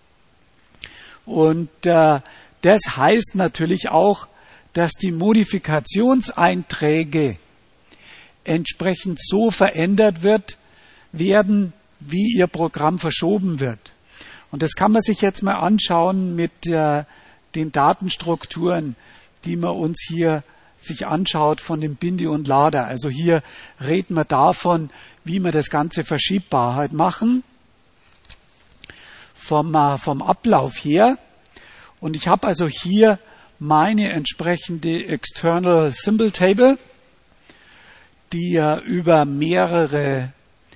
Und das heißt natürlich auch, dass die Modifikationseinträge entsprechend so verändert werden, wie Ihr Programm verschoben wird. Und das kann man sich jetzt mal anschauen mit den Datenstrukturen, die man uns hier sich anschaut von dem Bindi und Lader. Also hier reden wir davon, wie wir das Ganze verschiebbar halt machen, vom Ablauf her. Und ich habe also hier meine entsprechende External Symbol Table, die über mehrere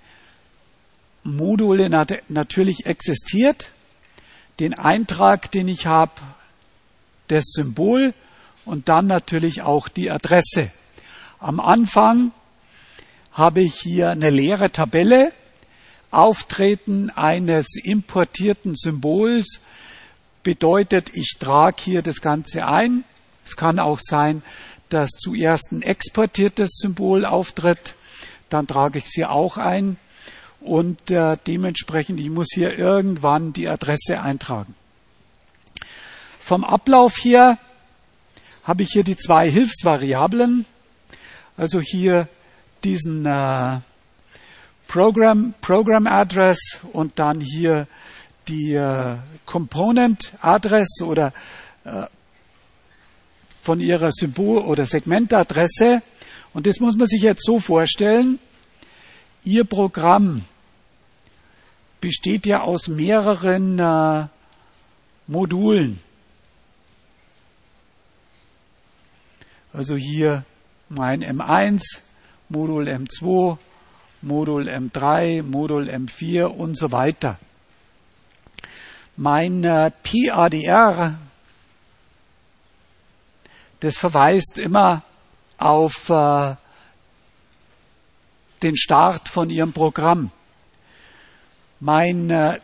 Module natürlich existiert. Den Eintrag, den ich habe, das Symbol und dann natürlich auch die Adresse. Am Anfang habe ich hier eine leere Tabelle, Auftreten eines importierten Symbols bedeutet, ich trage hier das Ganze ein. Es kann auch sein, dass zuerst ein exportiertes Symbol auftritt, dann trage ich es hier auch ein und dementsprechend, ich muss hier irgendwann die Adresse eintragen. Vom Ablauf her habe ich hier die zwei Hilfsvariablen, also hier diesen Program Address und dann hier die Component Address oder von Ihrer Symbol- oder Segmentadresse. Und das muss man sich jetzt so vorstellen. Ihr Programm besteht ja aus mehreren Modulen. Also hier mein M1, Modul M2, Modul M3, Modul M4 und so weiter. Mein PADR, das verweist immer auf den Start von Ihrem Programm. Mein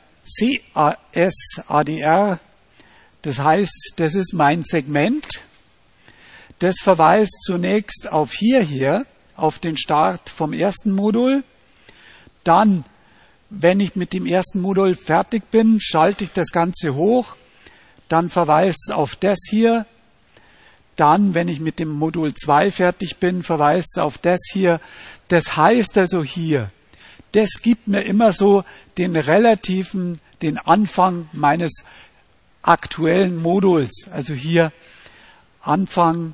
CASADR, das heißt, das ist mein Segment. Das verweist zunächst auf hier, auf den Start vom ersten Modul. Dann, wenn ich mit dem ersten Modul fertig bin, schalte ich das Ganze hoch. Dann verweist es auf das hier. Dann, wenn ich mit dem Modul 2 fertig bin, verweist es auf das hier. Das heißt also hier, das gibt mir immer so den Anfang meines aktuellen Moduls. Also hier Anfang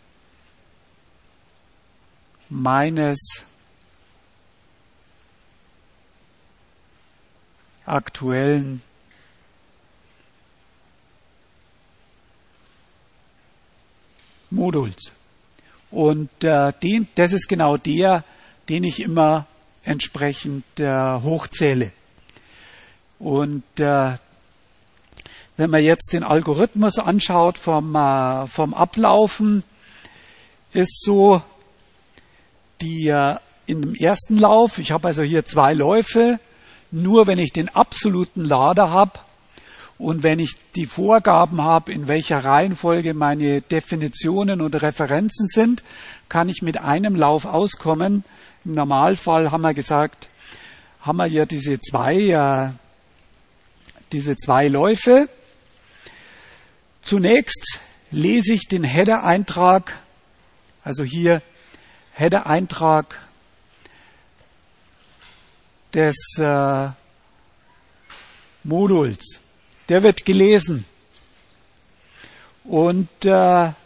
meines aktuellen Moduls. Und das ist genau der, den ich immer entsprechend hochzähle. Und wenn man jetzt den Algorithmus anschaut vom Ablaufen, ist so, in dem ersten Lauf, ich habe also hier 2 Läufe, nur wenn ich den absoluten Lader habe und wenn ich die Vorgaben habe, in welcher Reihenfolge meine Definitionen und Referenzen sind, kann ich mit einem Lauf auskommen. Im Normalfall haben wir gesagt, haben wir ja diese zwei Läufe. Zunächst lese ich den Header-Eintrag, also hier Header-Eintrag des Moduls. Der wird gelesen. Und da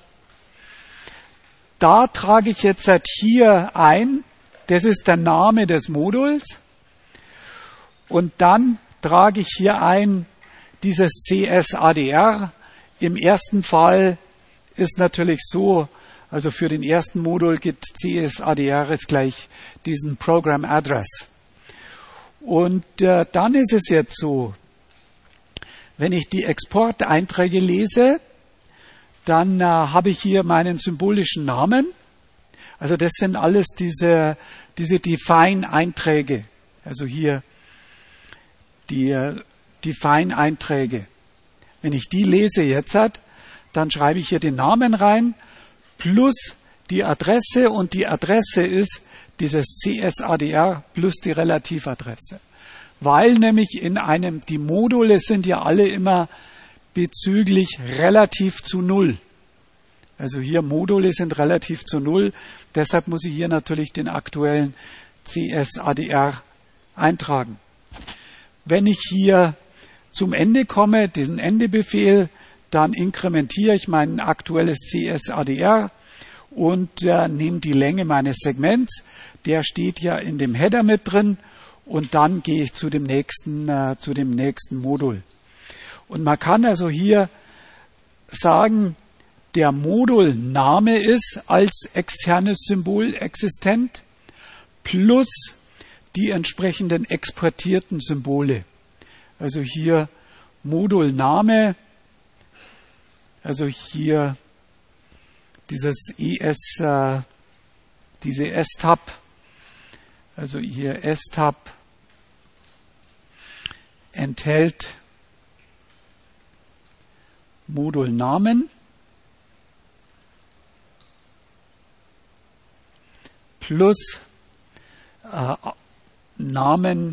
trage ich jetzt hier ein, das ist der Name des Moduls. Und dann trage ich hier ein dieses CSADR. Im ersten Fall ist natürlich so, also für den ersten Modul gibt CSADR ist gleich diesen Program Address. Und dann ist es jetzt so, wenn ich die Exporteinträge lese, dann habe ich hier meinen symbolischen Namen. Also das sind alles diese Define-Einträge. Also hier die Define-Einträge. Wenn ich die lese jetzt, dann schreibe ich hier den Namen rein plus die Adresse und die Adresse ist dieses CSADR plus die Relativadresse. Weil nämlich die Module sind ja alle immer bezüglich relativ zu 0. Also hier Module sind relativ zu 0, deshalb muss ich hier natürlich den aktuellen CSADR eintragen. Wenn ich hier zum Ende komme, diesen Endebefehl, dann inkrementiere ich mein aktuelles CSADR und nehme die Länge meines Segments. Der steht ja in dem Header mit drin und dann gehe ich zu dem nächsten Modul. Und man kann also hier sagen, der Modulname ist als externes Symbol existent plus die entsprechenden exportierten Symbole. Also hier Modulname, also hier diese S-Tab, also hier S-Tab enthält Modulnamen plus Namen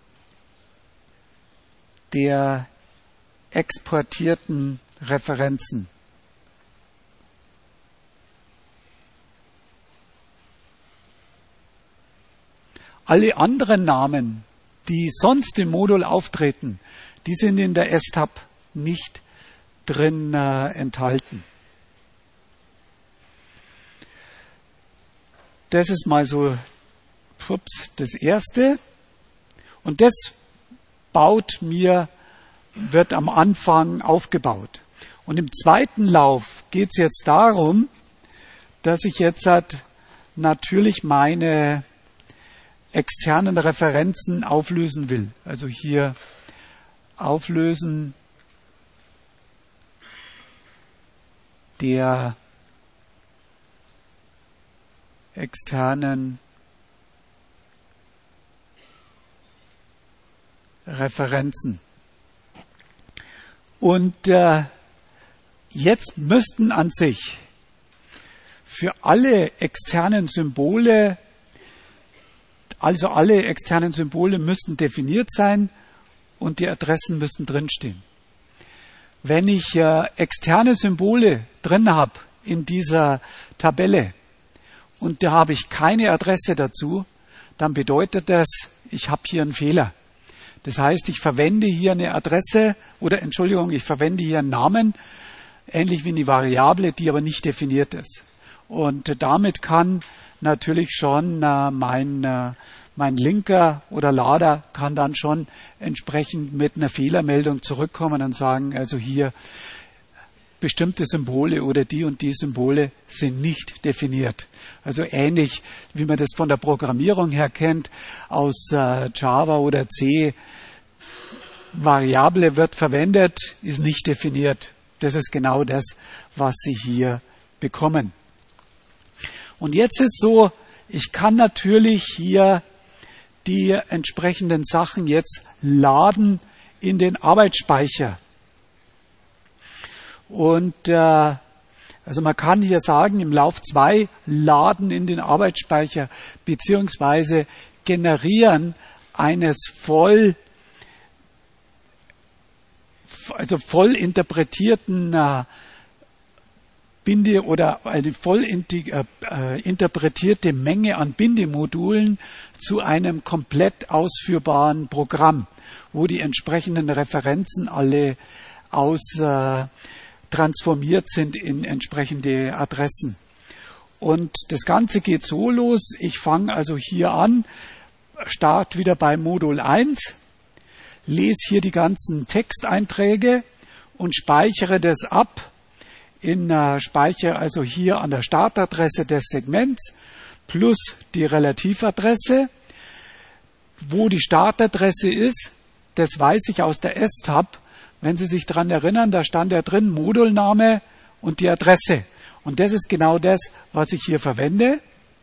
der exportierten Referenzen. Alle anderen Namen, die sonst im Modul auftreten, die sind in der S-Tab nicht drin enthalten. Das ist mal so das Erste. Und das wird am Anfang aufgebaut. Und im zweiten Lauf geht es jetzt darum, dass ich jetzt natürlich meine externen Referenzen auflösen will. Also hier auflösen der externen Referenzen. Und jetzt müssten an sich für alle externen Symbole, also alle externen Symbole müssten definiert sein und die Adressen müssten drinstehen. Wenn ich externe Symbole drin habe in dieser Tabelle und da habe ich keine Adresse dazu, dann bedeutet das, ich habe hier einen Fehler. Das heißt, ich verwende hier eine Adresse ich verwende hier einen Namen, ähnlich wie eine Variable, die aber nicht definiert ist. Und damit kann natürlich schon mein Linker oder Lader kann dann schon entsprechend mit einer Fehlermeldung zurückkommen und sagen, also hier bestimmte Symbole oder die und die Symbole sind nicht definiert. Also ähnlich, wie man das von der Programmierung her kennt, aus Java oder C. Variable wird verwendet, ist nicht definiert. Das ist genau das, was Sie hier bekommen. Und jetzt ist so, ich kann natürlich hier die entsprechenden Sachen jetzt laden in den Arbeitsspeicher. Und also man kann hier sagen, im Lauf 2 laden in den Arbeitsspeicher beziehungsweise generieren eines voll interpretierten Binde oder eine voll interpretierte Menge an Bindemodulen zu einem komplett ausführbaren Programm, wo die entsprechenden Referenzen alle transformiert sind in entsprechende Adressen. Und das Ganze geht so los, ich fange also hier an, starte wieder bei Modul 1, lese hier die ganzen Texteinträge und speichere das ab speichere also hier an der Startadresse des Segments plus die Relativadresse. Wo die Startadresse ist, das weiß ich aus der S-Tab. Wenn Sie sich daran erinnern, da stand ja drin Modulname und die Adresse. Und das ist genau das, was ich hier verwende.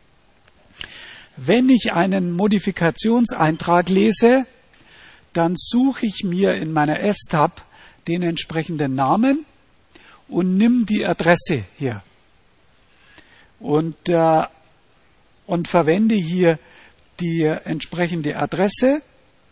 Wenn ich einen Modifikationseintrag lese, dann suche ich mir in meiner S-Tab den entsprechenden Namen und nimm die Adresse hier und verwende hier die entsprechende Adresse.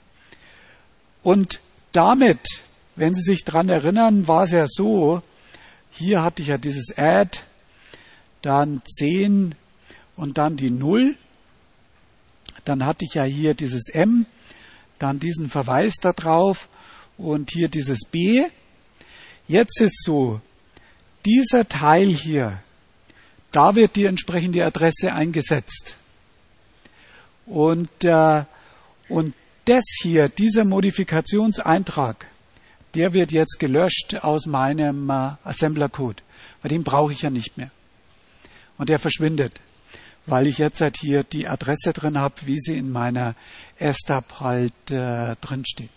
Und damit, wenn Sie sich daran erinnern, war es ja so, hier hatte ich ja dieses Add, dann 10 und dann die 0. Dann hatte ich ja hier dieses M, dann diesen Verweis da drauf und hier dieses B. Jetzt ist so, dieser Teil hier, da wird die entsprechende Adresse eingesetzt. Und das hier, dieser Modifikationseintrag, der wird jetzt gelöscht aus meinem Assembler-Code, weil den brauche ich ja nicht mehr. Und der verschwindet, weil ich jetzt halt hier die Adresse drin habe, wie sie in meiner S-Tab halt drin steht.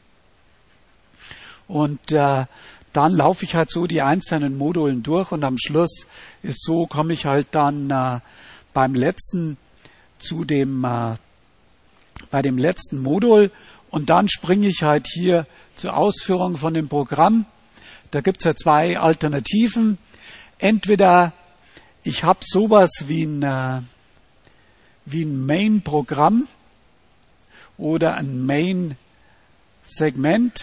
Und dann laufe ich halt so die einzelnen Modulen durch und am Schluss ist so, komme ich halt dann bei dem letzten Modul und dann springe ich halt hier zur Ausführung von dem Programm. Da gibt es ja 2 Alternativen. Entweder ich habe sowas wie ein Main-Programm oder ein Main-Segment.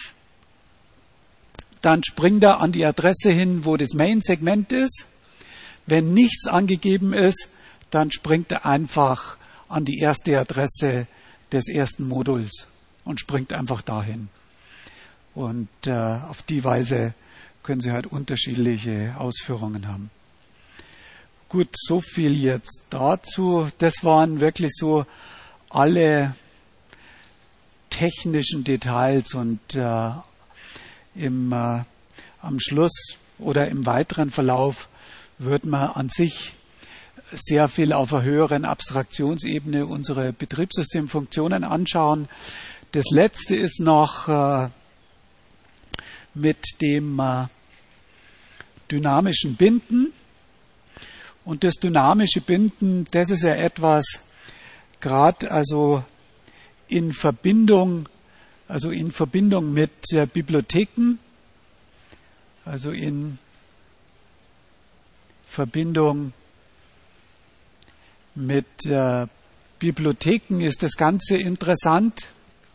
Dann springt er an die Adresse hin, wo das Main-Segment ist. Wenn nichts angegeben ist, dann springt er einfach an die erste Adresse des ersten Moduls und springt einfach dahin. Und auf die Weise können Sie halt unterschiedliche Ausführungen haben. Gut, so viel jetzt dazu. Das waren wirklich so alle technischen Details und am Schluss oder im weiteren Verlauf wird man an sich sehr viel auf einer höheren Abstraktionsebene unsere Betriebssystemfunktionen anschauen. Das letzte ist noch mit dem dynamischen Binden. Und das dynamische Binden, das ist ja etwas, gerade also in Verbindung mit Bibliotheken, also in Verbindung mit Bibliotheken ist das Ganze interessant.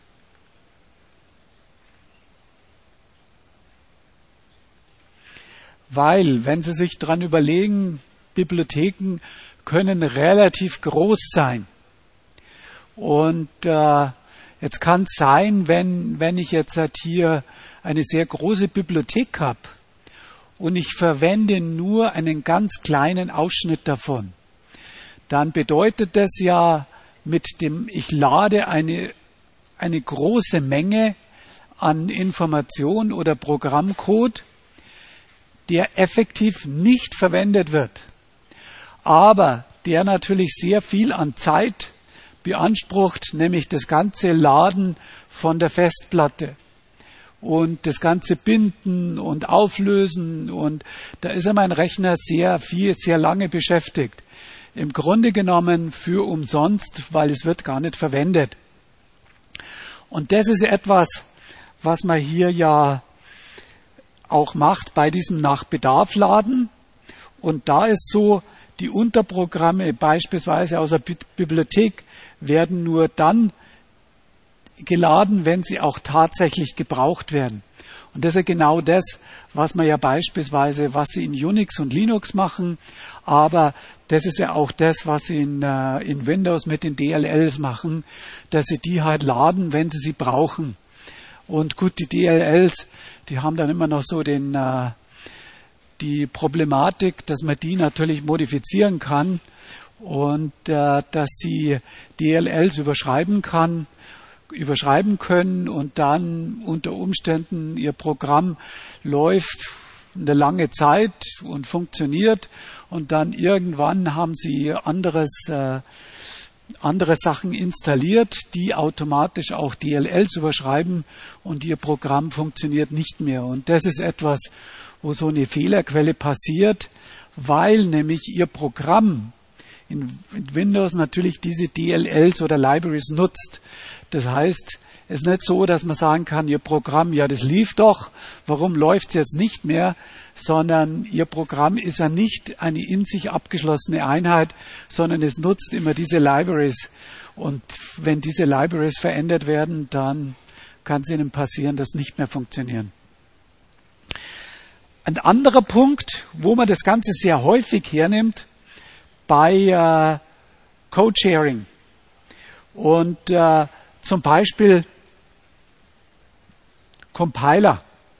Weil, wenn Sie sich daran überlegen, Bibliotheken können relativ groß sein. Und jetzt kann es sein, wenn ich jetzt halt hier eine sehr große Bibliothek habe und ich verwende nur einen ganz kleinen Ausschnitt davon, dann bedeutet das ja, ich lade eine große Menge an Information oder Programmcode, der effektiv nicht verwendet wird, aber der natürlich sehr viel an Zeit beansprucht, nämlich das ganze Laden von der Festplatte und das ganze Binden und Auflösen, und da ist ja mein Rechner sehr lange beschäftigt. Im Grunde genommen für umsonst, weil es wird gar nicht verwendet. Und das ist etwas, was man hier ja auch macht bei diesem Nach-Bedarf-Laden. Und da ist so, die Unterprogramme beispielsweise aus der Bibliothek werden nur dann geladen, wenn sie auch tatsächlich gebraucht werden. Und das ist ja genau das, was man ja beispielsweise, was sie in Unix und Linux machen, aber das ist ja auch das, was sie in Windows mit den DLLs machen, dass sie die halt laden, wenn sie brauchen. Und gut, die DLLs, die haben dann immer noch so die Problematik, dass man die natürlich modifizieren kann und dass sie DLLs überschreiben können und dann unter Umständen ihr Programm läuft eine lange Zeit und funktioniert und dann irgendwann haben sie andere Sachen installiert, die automatisch auch DLLs überschreiben und ihr Programm funktioniert nicht mehr. Und das ist etwas, wo so eine Fehlerquelle passiert, weil nämlich ihr Programm in Windows natürlich diese DLLs oder Libraries nutzt. Das heißt, es ist nicht so, dass man sagen kann, Ihr Programm, ja, das lief doch, warum läuft es jetzt nicht mehr? Sondern Ihr Programm ist ja nicht eine in sich abgeschlossene Einheit, sondern es nutzt immer diese Libraries. Und wenn diese Libraries verändert werden, dann kann es Ihnen passieren, dass nicht mehr funktionieren. Ein anderer Punkt, wo man das Ganze sehr häufig hernimmt, bei Codesharing. Und zum Beispiel Compiler.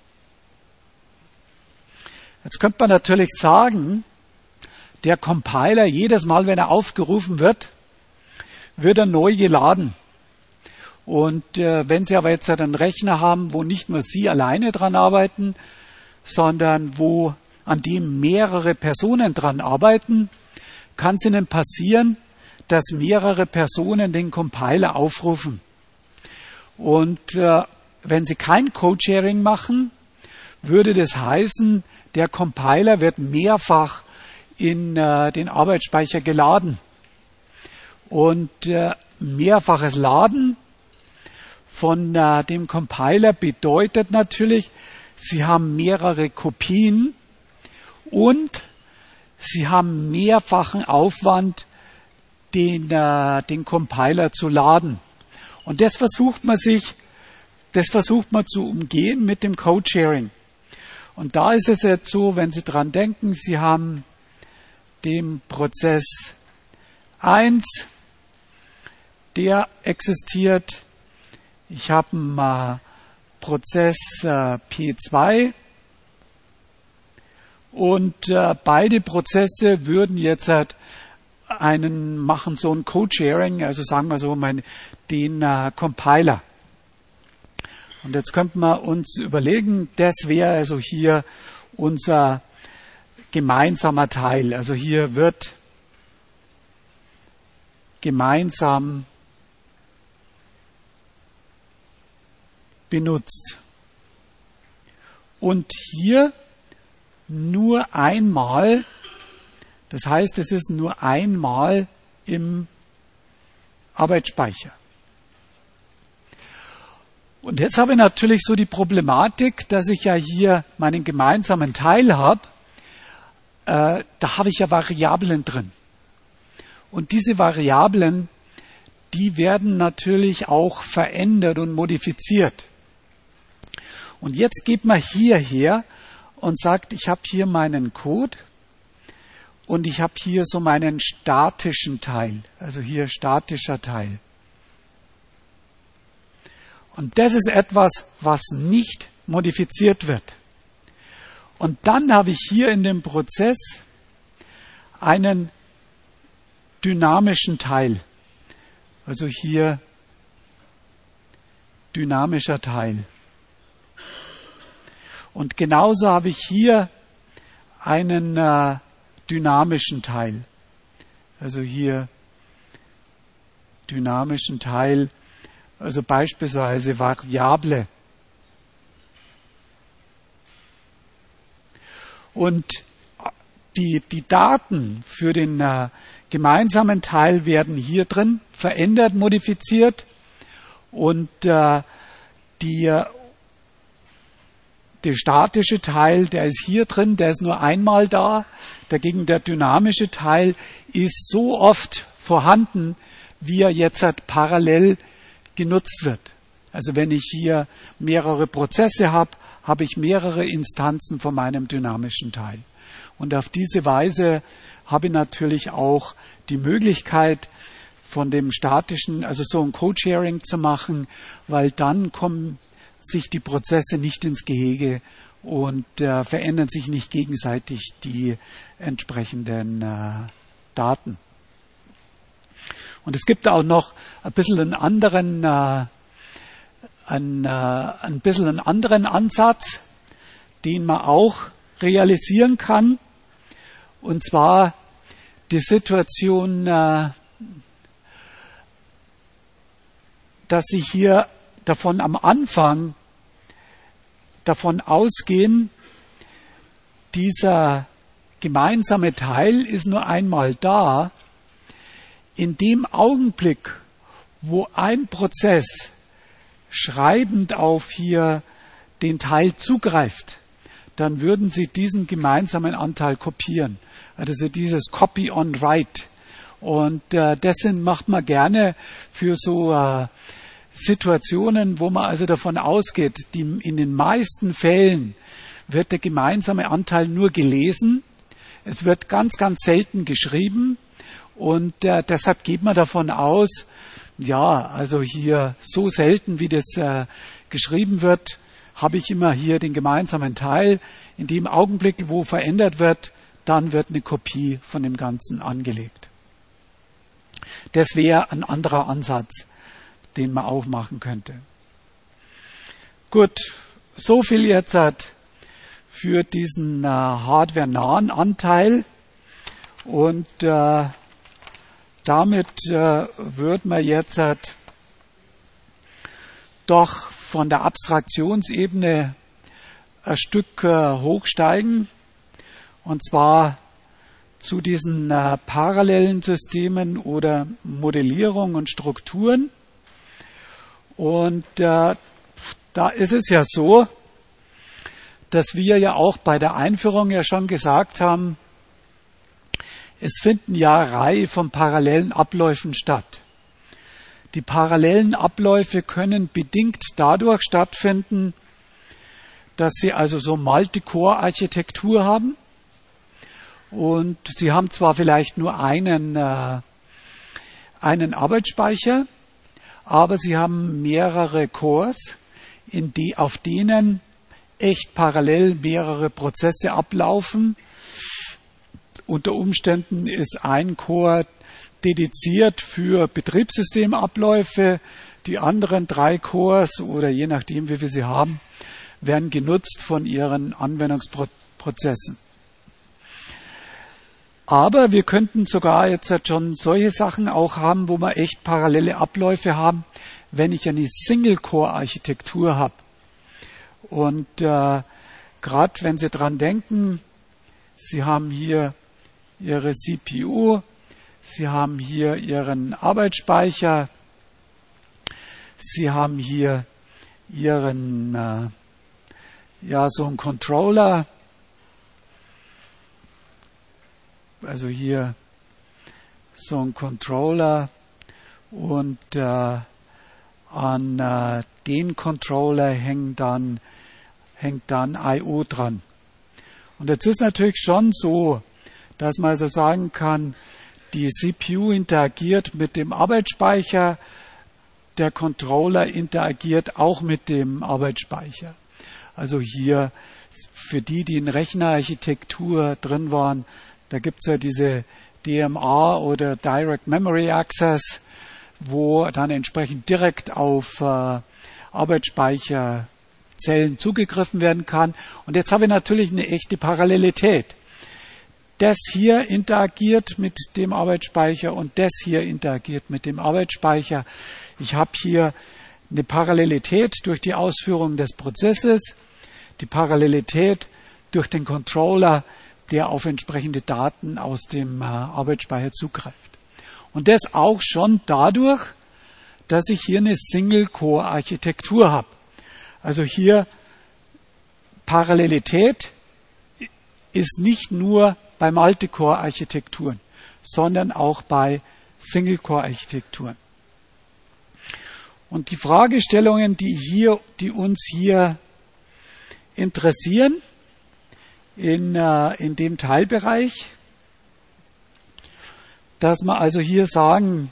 Jetzt könnte man natürlich sagen, der Compiler, jedes Mal, wenn er aufgerufen wird, wird er neu geladen. Und wenn Sie aber jetzt einen Rechner haben, wo nicht nur Sie alleine dran arbeiten, sondern an dem mehrere Personen dran arbeiten, kann es Ihnen passieren, dass mehrere Personen den Compiler aufrufen. Und wenn Sie kein Codesharing machen, würde das heißen, der Compiler wird mehrfach in den Arbeitsspeicher geladen. Und mehrfaches Laden von dem Compiler bedeutet natürlich, Sie haben mehrere Kopien und Sie haben mehrfachen Aufwand, den Compiler zu laden. Und das versucht man zu umgehen mit dem Codesharing. Und da ist es jetzt so, wenn Sie dran denken, Sie haben den Prozess 1, der existiert. Ich habe einen Prozess P2 und beide Prozesse würden jetzt machen so ein Codesharing, also sagen wir so den Compiler. Und jetzt könnten wir uns überlegen, das wäre also hier unser gemeinsamer Teil. Also hier wird gemeinsam benutzt. Und hier nur einmal, das heißt, es ist nur einmal im Arbeitsspeicher. Und jetzt habe ich natürlich so die Problematik, dass ich ja hier meinen gemeinsamen Teil habe. Da habe ich ja Variablen drin. Und diese Variablen, die werden natürlich auch verändert und modifiziert. Und jetzt geht man hierher und sagt, ich habe hier meinen Code und ich habe hier so meinen statischen Teil, also hier statischer Teil. Und das ist etwas, was nicht modifiziert wird. Und dann habe ich hier in dem Prozess einen dynamischen Teil. Also hier dynamischer Teil. Und genauso habe ich hier einen dynamischen Teil. Also hier dynamischen Teil, also beispielsweise Variable. Und die Daten für den gemeinsamen Teil werden hier drin verändert, modifiziert und der statische Teil, der ist hier drin, der ist nur einmal da. Dagegen der dynamische Teil ist so oft vorhanden, wie er jetzt parallel genutzt wird. Also wenn ich hier mehrere Prozesse habe, habe ich mehrere Instanzen von meinem dynamischen Teil. Und auf diese Weise habe ich natürlich auch die Möglichkeit, von dem statischen, also so ein Code-Sharing zu machen, weil dann kommen sich die Prozesse nicht ins Gehege und verändern sich nicht gegenseitig die entsprechenden Daten. Und es gibt auch noch ein bisschen einen anderen Ansatz, den man auch realisieren kann. Und zwar die Situation, dass Sie hier am Anfang davon ausgehen, dieser gemeinsame Teil ist nur einmal da. In dem Augenblick, wo ein Prozess schreibend auf hier den Teil zugreift, dann würden Sie diesen gemeinsamen Anteil kopieren. Also dieses Copy on Write. Und das macht man gerne für so Situationen, wo man also davon ausgeht, in den meisten Fällen wird der gemeinsame Anteil nur gelesen. Es wird ganz, ganz selten geschrieben. Und deshalb geht man davon aus, ja, also hier so selten, wie das geschrieben wird, habe ich immer hier den gemeinsamen Teil. In dem Augenblick, wo verändert wird, dann wird eine Kopie von dem Ganzen angelegt. Das wäre ein anderer Ansatz, den man auch machen könnte. Gut, so viel jetzt für diesen hardware-nahen Anteil. Und damit wird man jetzt doch von der Abstraktionsebene ein Stück hochsteigen, und zwar zu diesen parallelen Systemen oder Modellierung und Strukturen. Und da ist es ja so, dass wir ja auch bei der Einführung ja schon gesagt haben, es finden ja eine Reihe von parallelen Abläufen statt. Die parallelen Abläufe können bedingt dadurch stattfinden, dass sie also so Multicore-Architektur haben. Und sie haben zwar vielleicht nur einen Arbeitsspeicher, aber sie haben mehrere Cores, auf denen echt parallel mehrere Prozesse ablaufen. Unter Umständen ist ein Core dediziert für Betriebssystemabläufe, die anderen 3 Cores oder je nachdem, wie wir sie haben, werden genutzt von ihren Anwendungsprozessen. Aber wir könnten sogar jetzt schon solche Sachen auch haben, wo wir echt parallele Abläufe haben, wenn ich eine Single-Core-Architektur habe. Und gerade wenn Sie dran denken, Sie haben hier Ihre CPU, Sie haben hier Ihren Arbeitsspeicher, Sie haben hier Ihren, so einen Controller, also hier so ein Controller und an den Controller hängt dann I/O dran. Und jetzt ist natürlich schon so, dass man also sagen kann, die CPU interagiert mit dem Arbeitsspeicher, der Controller interagiert auch mit dem Arbeitsspeicher. Also hier für die in Rechnerarchitektur drin waren, da gibt es ja diese DMA oder Direct Memory Access, wo dann entsprechend direkt auf Arbeitsspeicherzellen zugegriffen werden kann. Und jetzt habe ich natürlich eine echte Parallelität. Das hier interagiert mit dem Arbeitsspeicher und das hier interagiert mit dem Arbeitsspeicher. Ich habe hier eine Parallelität durch die Ausführung des Prozesses, die Parallelität durch den Controller, der auf entsprechende Daten aus dem Arbeitsspeicher zugreift. Und das auch schon dadurch, dass ich hier eine Single-Core-Architektur habe. Also hier Parallelität ist nicht nur bei Multicore-Architekturen, sondern auch bei Single-Core-Architekturen. Und die Fragestellungen, die uns hier interessieren, in dem Teilbereich, dass wir also hier sagen,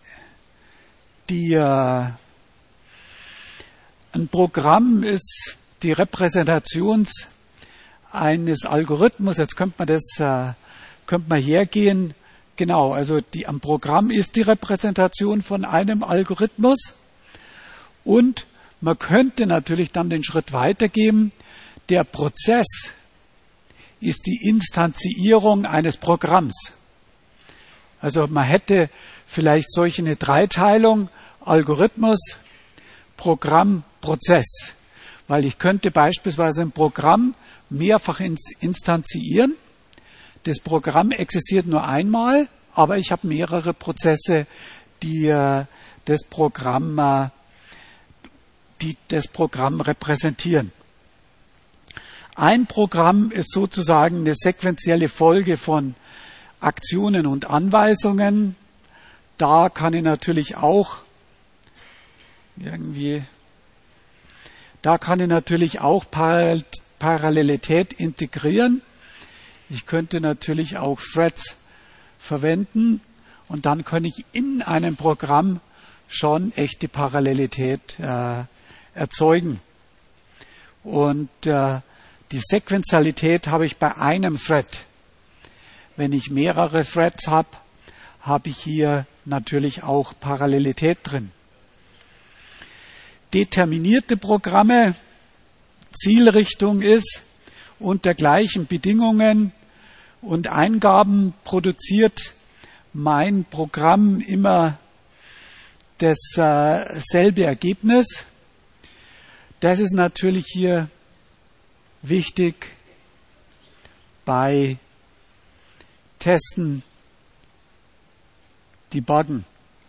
ein Programm ist die Repräsentation eines Algorithmus. Jetzt könnte man hergehen. Genau, also ein Programm ist die Repräsentation von einem Algorithmus. Und man könnte natürlich dann den Schritt weitergeben. Der Prozess ist die Instanzierung eines Programms. Also man hätte vielleicht solche eine Dreiteilung, Algorithmus, Programm, Prozess. Weil ich könnte beispielsweise ein Programm mehrfach instanzieren. Das Programm existiert nur einmal, aber ich habe mehrere Prozesse, die das Programm repräsentieren. Ein Programm ist sozusagen eine sequentielle Folge von Aktionen und Anweisungen. Da kann ich natürlich auch Parallelität integrieren. Ich könnte natürlich auch Threads verwenden und dann kann ich in einem Programm schon echte Parallelität erzeugen. Und die Sequenzialität habe ich bei einem Thread. Wenn ich mehrere Threads habe, habe ich hier natürlich auch Parallelität drin. Determinierte Programme, Zielrichtung ist, unter gleichen Bedingungen und Eingaben produziert mein Programm immer dasselbe Ergebnis. Das ist natürlich hier wichtig bei Testen, Debuggen.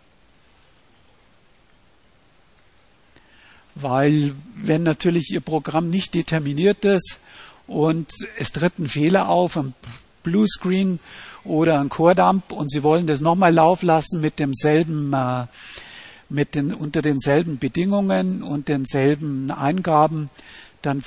Weil wenn natürlich Ihr Programm nicht determiniert ist und es tritt ein Fehler auf, ein Bluescreen oder ein Core-Dump und Sie wollen das nochmal laufen lassen unter denselben Bedingungen und denselben Eingaben, dann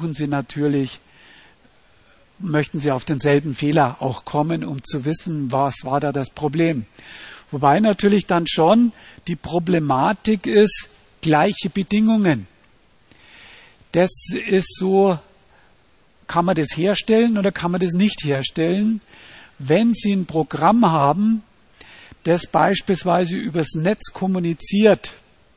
möchten Sie auf denselben Fehler auch kommen, um zu wissen, was war da das Problem. Wobei natürlich dann schon die Problematik ist, gleiche Bedingungen. Das ist so, kann man das herstellen oder kann man das nicht herstellen? Wenn Sie ein Programm haben, das beispielsweise übers Netz kommuniziert,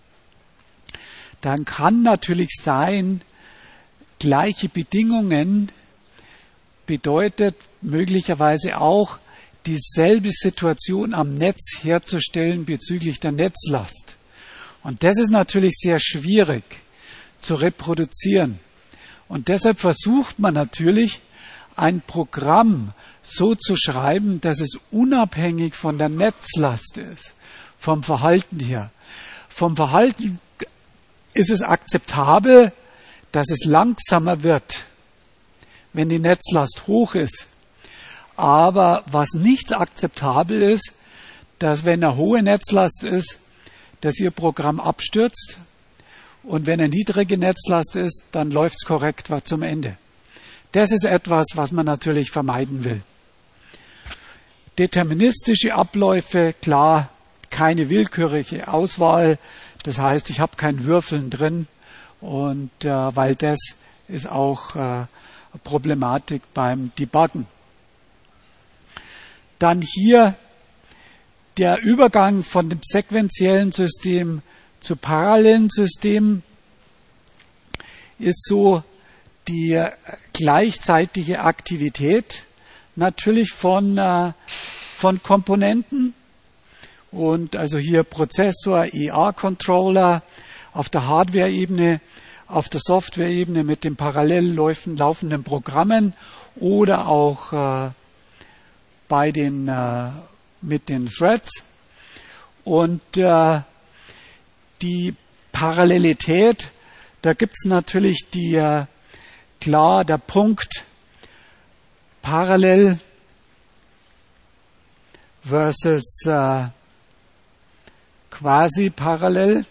dann kann natürlich sein, gleiche Bedingungen bedeutet möglicherweise auch, dieselbe Situation am Netz herzustellen bezüglich der Netzlast. Und das ist natürlich sehr schwierig zu reproduzieren. Und deshalb versucht man natürlich, ein Programm so zu schreiben, dass es unabhängig von der Netzlast ist, vom Verhalten her. Vom Verhalten ist es akzeptabel, dass es langsamer wird, wenn die Netzlast hoch ist. Aber was nicht akzeptabel ist, dass wenn eine hohe Netzlast ist, dass Ihr Programm abstürzt und wenn eine niedrige Netzlast ist, dann läuft es korrekt zum Ende. Das ist etwas, was man natürlich vermeiden will. Deterministische Abläufe, klar, keine willkürliche Auswahl Das heißt, ich habe kein Würfeln drin und weil das ist auch Problematik beim Debuggen. Dann hier der Übergang von dem sequentiellen System zu parallelen Systemen ist so die gleichzeitige Aktivität natürlich von Komponenten und also hier Prozessor, EA-Controller auf der Hardware-Ebene, auf der Software-Ebene mit den parallel laufenden Programmen oder auch mit den Threads. Und die Parallelität, da gibt es natürlich der Punkt parallel versus quasi parallel.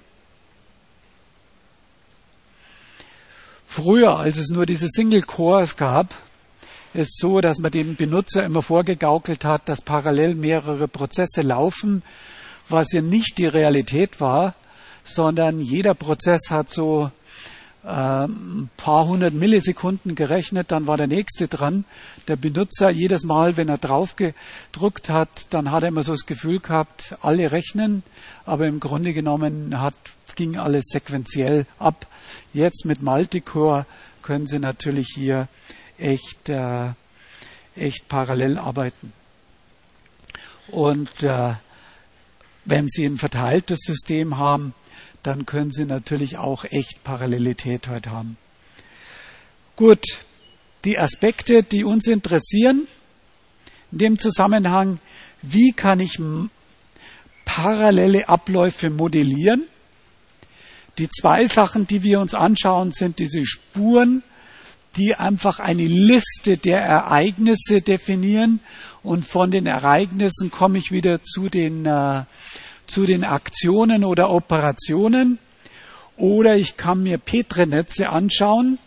Früher, als es nur diese Single Cores gab, ist so, dass man dem Benutzer immer vorgegaukelt hat, dass parallel mehrere Prozesse laufen, was ja nicht die Realität war, sondern jeder Prozess hat so ein paar hundert Millisekunden gerechnet, dann war der nächste dran. Der Benutzer, jedes Mal, wenn er drauf gedrückt hat, dann hat er immer so das Gefühl gehabt, alle rechnen, aber im Grunde genommen ging alles sequenziell ab. Jetzt mit Multicore können Sie natürlich hier echt parallel arbeiten. Und wenn Sie ein verteiltes System haben, dann können Sie natürlich auch echt Parallelität heute haben. Gut, die Aspekte, die uns interessieren in dem Zusammenhang, wie kann ich parallele Abläufe modellieren? Die zwei Sachen, die wir uns anschauen, sind diese Spuren, die einfach eine Liste der Ereignisse definieren und von den Ereignissen komme ich wieder zu den Aktionen oder Operationen. Oder ich kann mir Petri-Netze anschauen.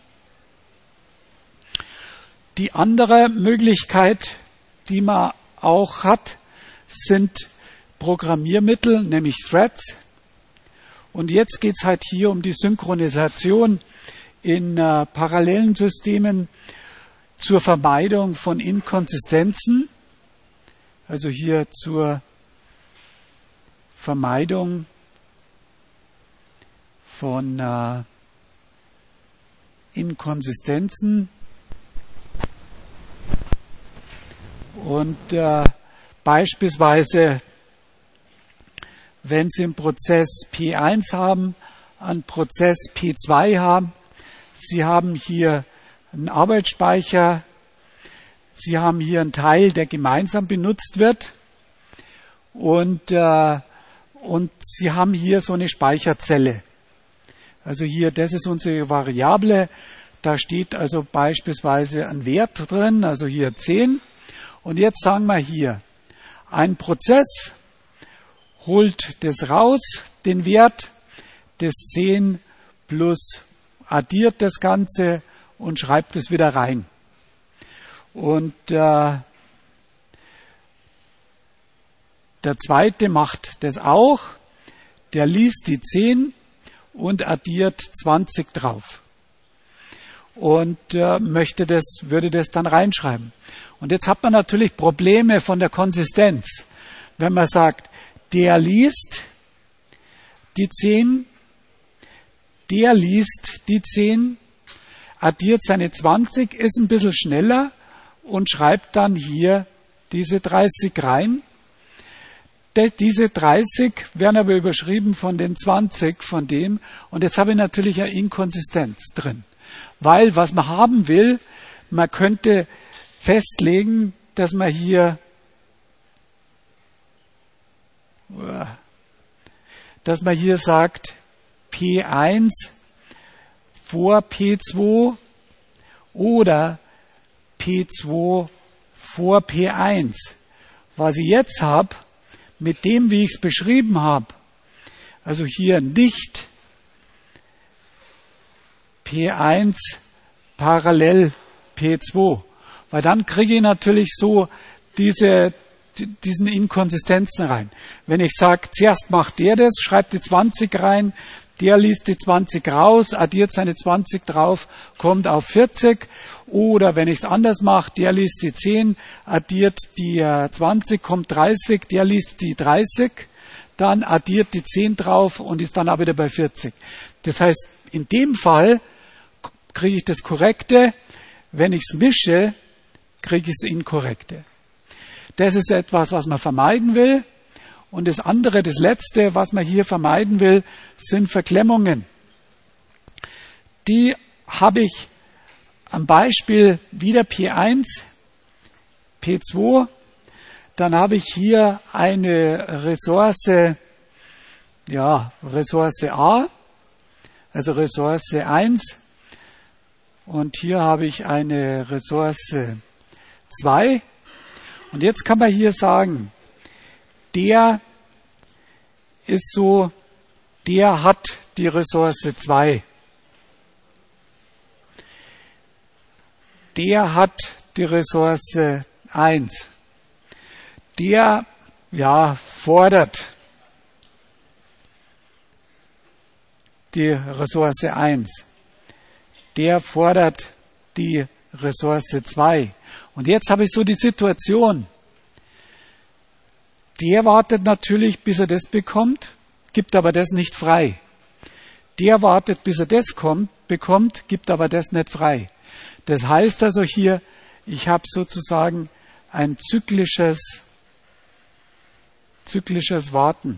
Die andere Möglichkeit, die man auch hat, sind Programmiermittel, nämlich Threads. Und jetzt geht es halt hier um die Synchronisation in parallelen Systemen zur Vermeidung von Inkonsistenzen. Also hier zur Vermeidung von Inkonsistenzen und beispielsweise, wenn Sie einen Prozess P1 haben, einen Prozess P2 haben, Sie haben hier einen Arbeitsspeicher, Sie haben hier einen Teil, der gemeinsam benutzt wird und Sie haben hier so eine Speicherzelle. Also hier, das ist unsere Variable. Da steht also beispielsweise ein Wert drin, also hier 10. Und jetzt sagen wir hier, ein Prozess holt das raus, den Wert des 10 plus addiert das Ganze und schreibt es wieder rein. Und der zweite macht das auch. Der liest die 10 und addiert 20 drauf. Und würde das dann reinschreiben. Und jetzt hat man natürlich Probleme von der Konsistenz. Wenn man sagt, der liest die 10, der liest die 10, addiert seine 20, ist ein bisschen schneller und schreibt dann hier diese 30 rein. Diese 30 werden aber überschrieben von den 20 von dem. Und jetzt habe ich natürlich eine Inkonsistenz drin. Weil, was man haben will, man könnte festlegen, dass man hier sagt, P1 vor P2 oder P2 vor P1. Was ich jetzt habe, mit dem, wie ich es beschrieben habe, also hier nicht P1 parallel P2, weil dann kriege ich natürlich so diese diesen Inkonsistenzen rein. Wenn ich sage, zuerst macht der das, schreibt die 20 rein, der liest die 20 raus, addiert seine 20 drauf, kommt auf 40. Oder wenn ich es anders mache, der liest die 10, addiert die 20, kommt 30, der liest die 30, dann addiert die 10 drauf und ist dann auch wieder bei 40. Das heißt, in dem Fall kriege ich das Korrekte, wenn ich es mische, kriege ich das Inkorrekte. Das ist etwas, was man vermeiden will. Und das andere, das letzte, was man hier vermeiden will, sind Verklemmungen. Die habe ich am Beispiel wieder P1, P2. Dann habe ich hier eine Ressource A, also Ressource 1. Und hier habe ich eine Ressource 2. Und jetzt kann man hier sagen, der hat die Ressource 2. Der hat die Ressource 1. Der, fordert die Ressource 1. Der fordert die Ressource 2. Und jetzt habe ich so die Situation, der wartet natürlich, bis er das bekommt, gibt aber das nicht frei. Der wartet, bis er das bekommt, gibt aber das nicht frei. Das heißt also hier, ich habe sozusagen ein zyklisches Warten.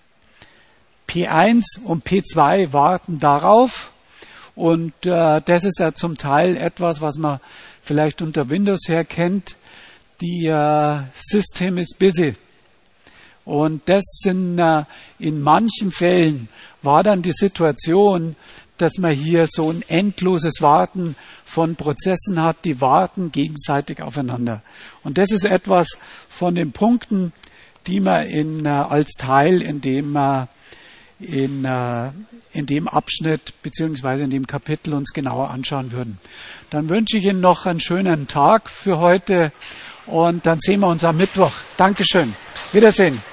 P1 und P2 warten darauf. Und das ist ja zum Teil etwas, was man vielleicht unter Windows her kennt. Die System is busy. Und das sind in manchen Fällen war dann die Situation, dass man hier so ein endloses Warten von Prozessen hat, die warten gegenseitig aufeinander. Und das ist etwas von den Punkten, die man als Teil in dem Abschnitt bzw. in dem Kapitel uns genauer anschauen würden. Dann wünsche ich Ihnen noch einen schönen Tag für heute und dann sehen wir uns am Mittwoch. Dankeschön. Wiedersehen.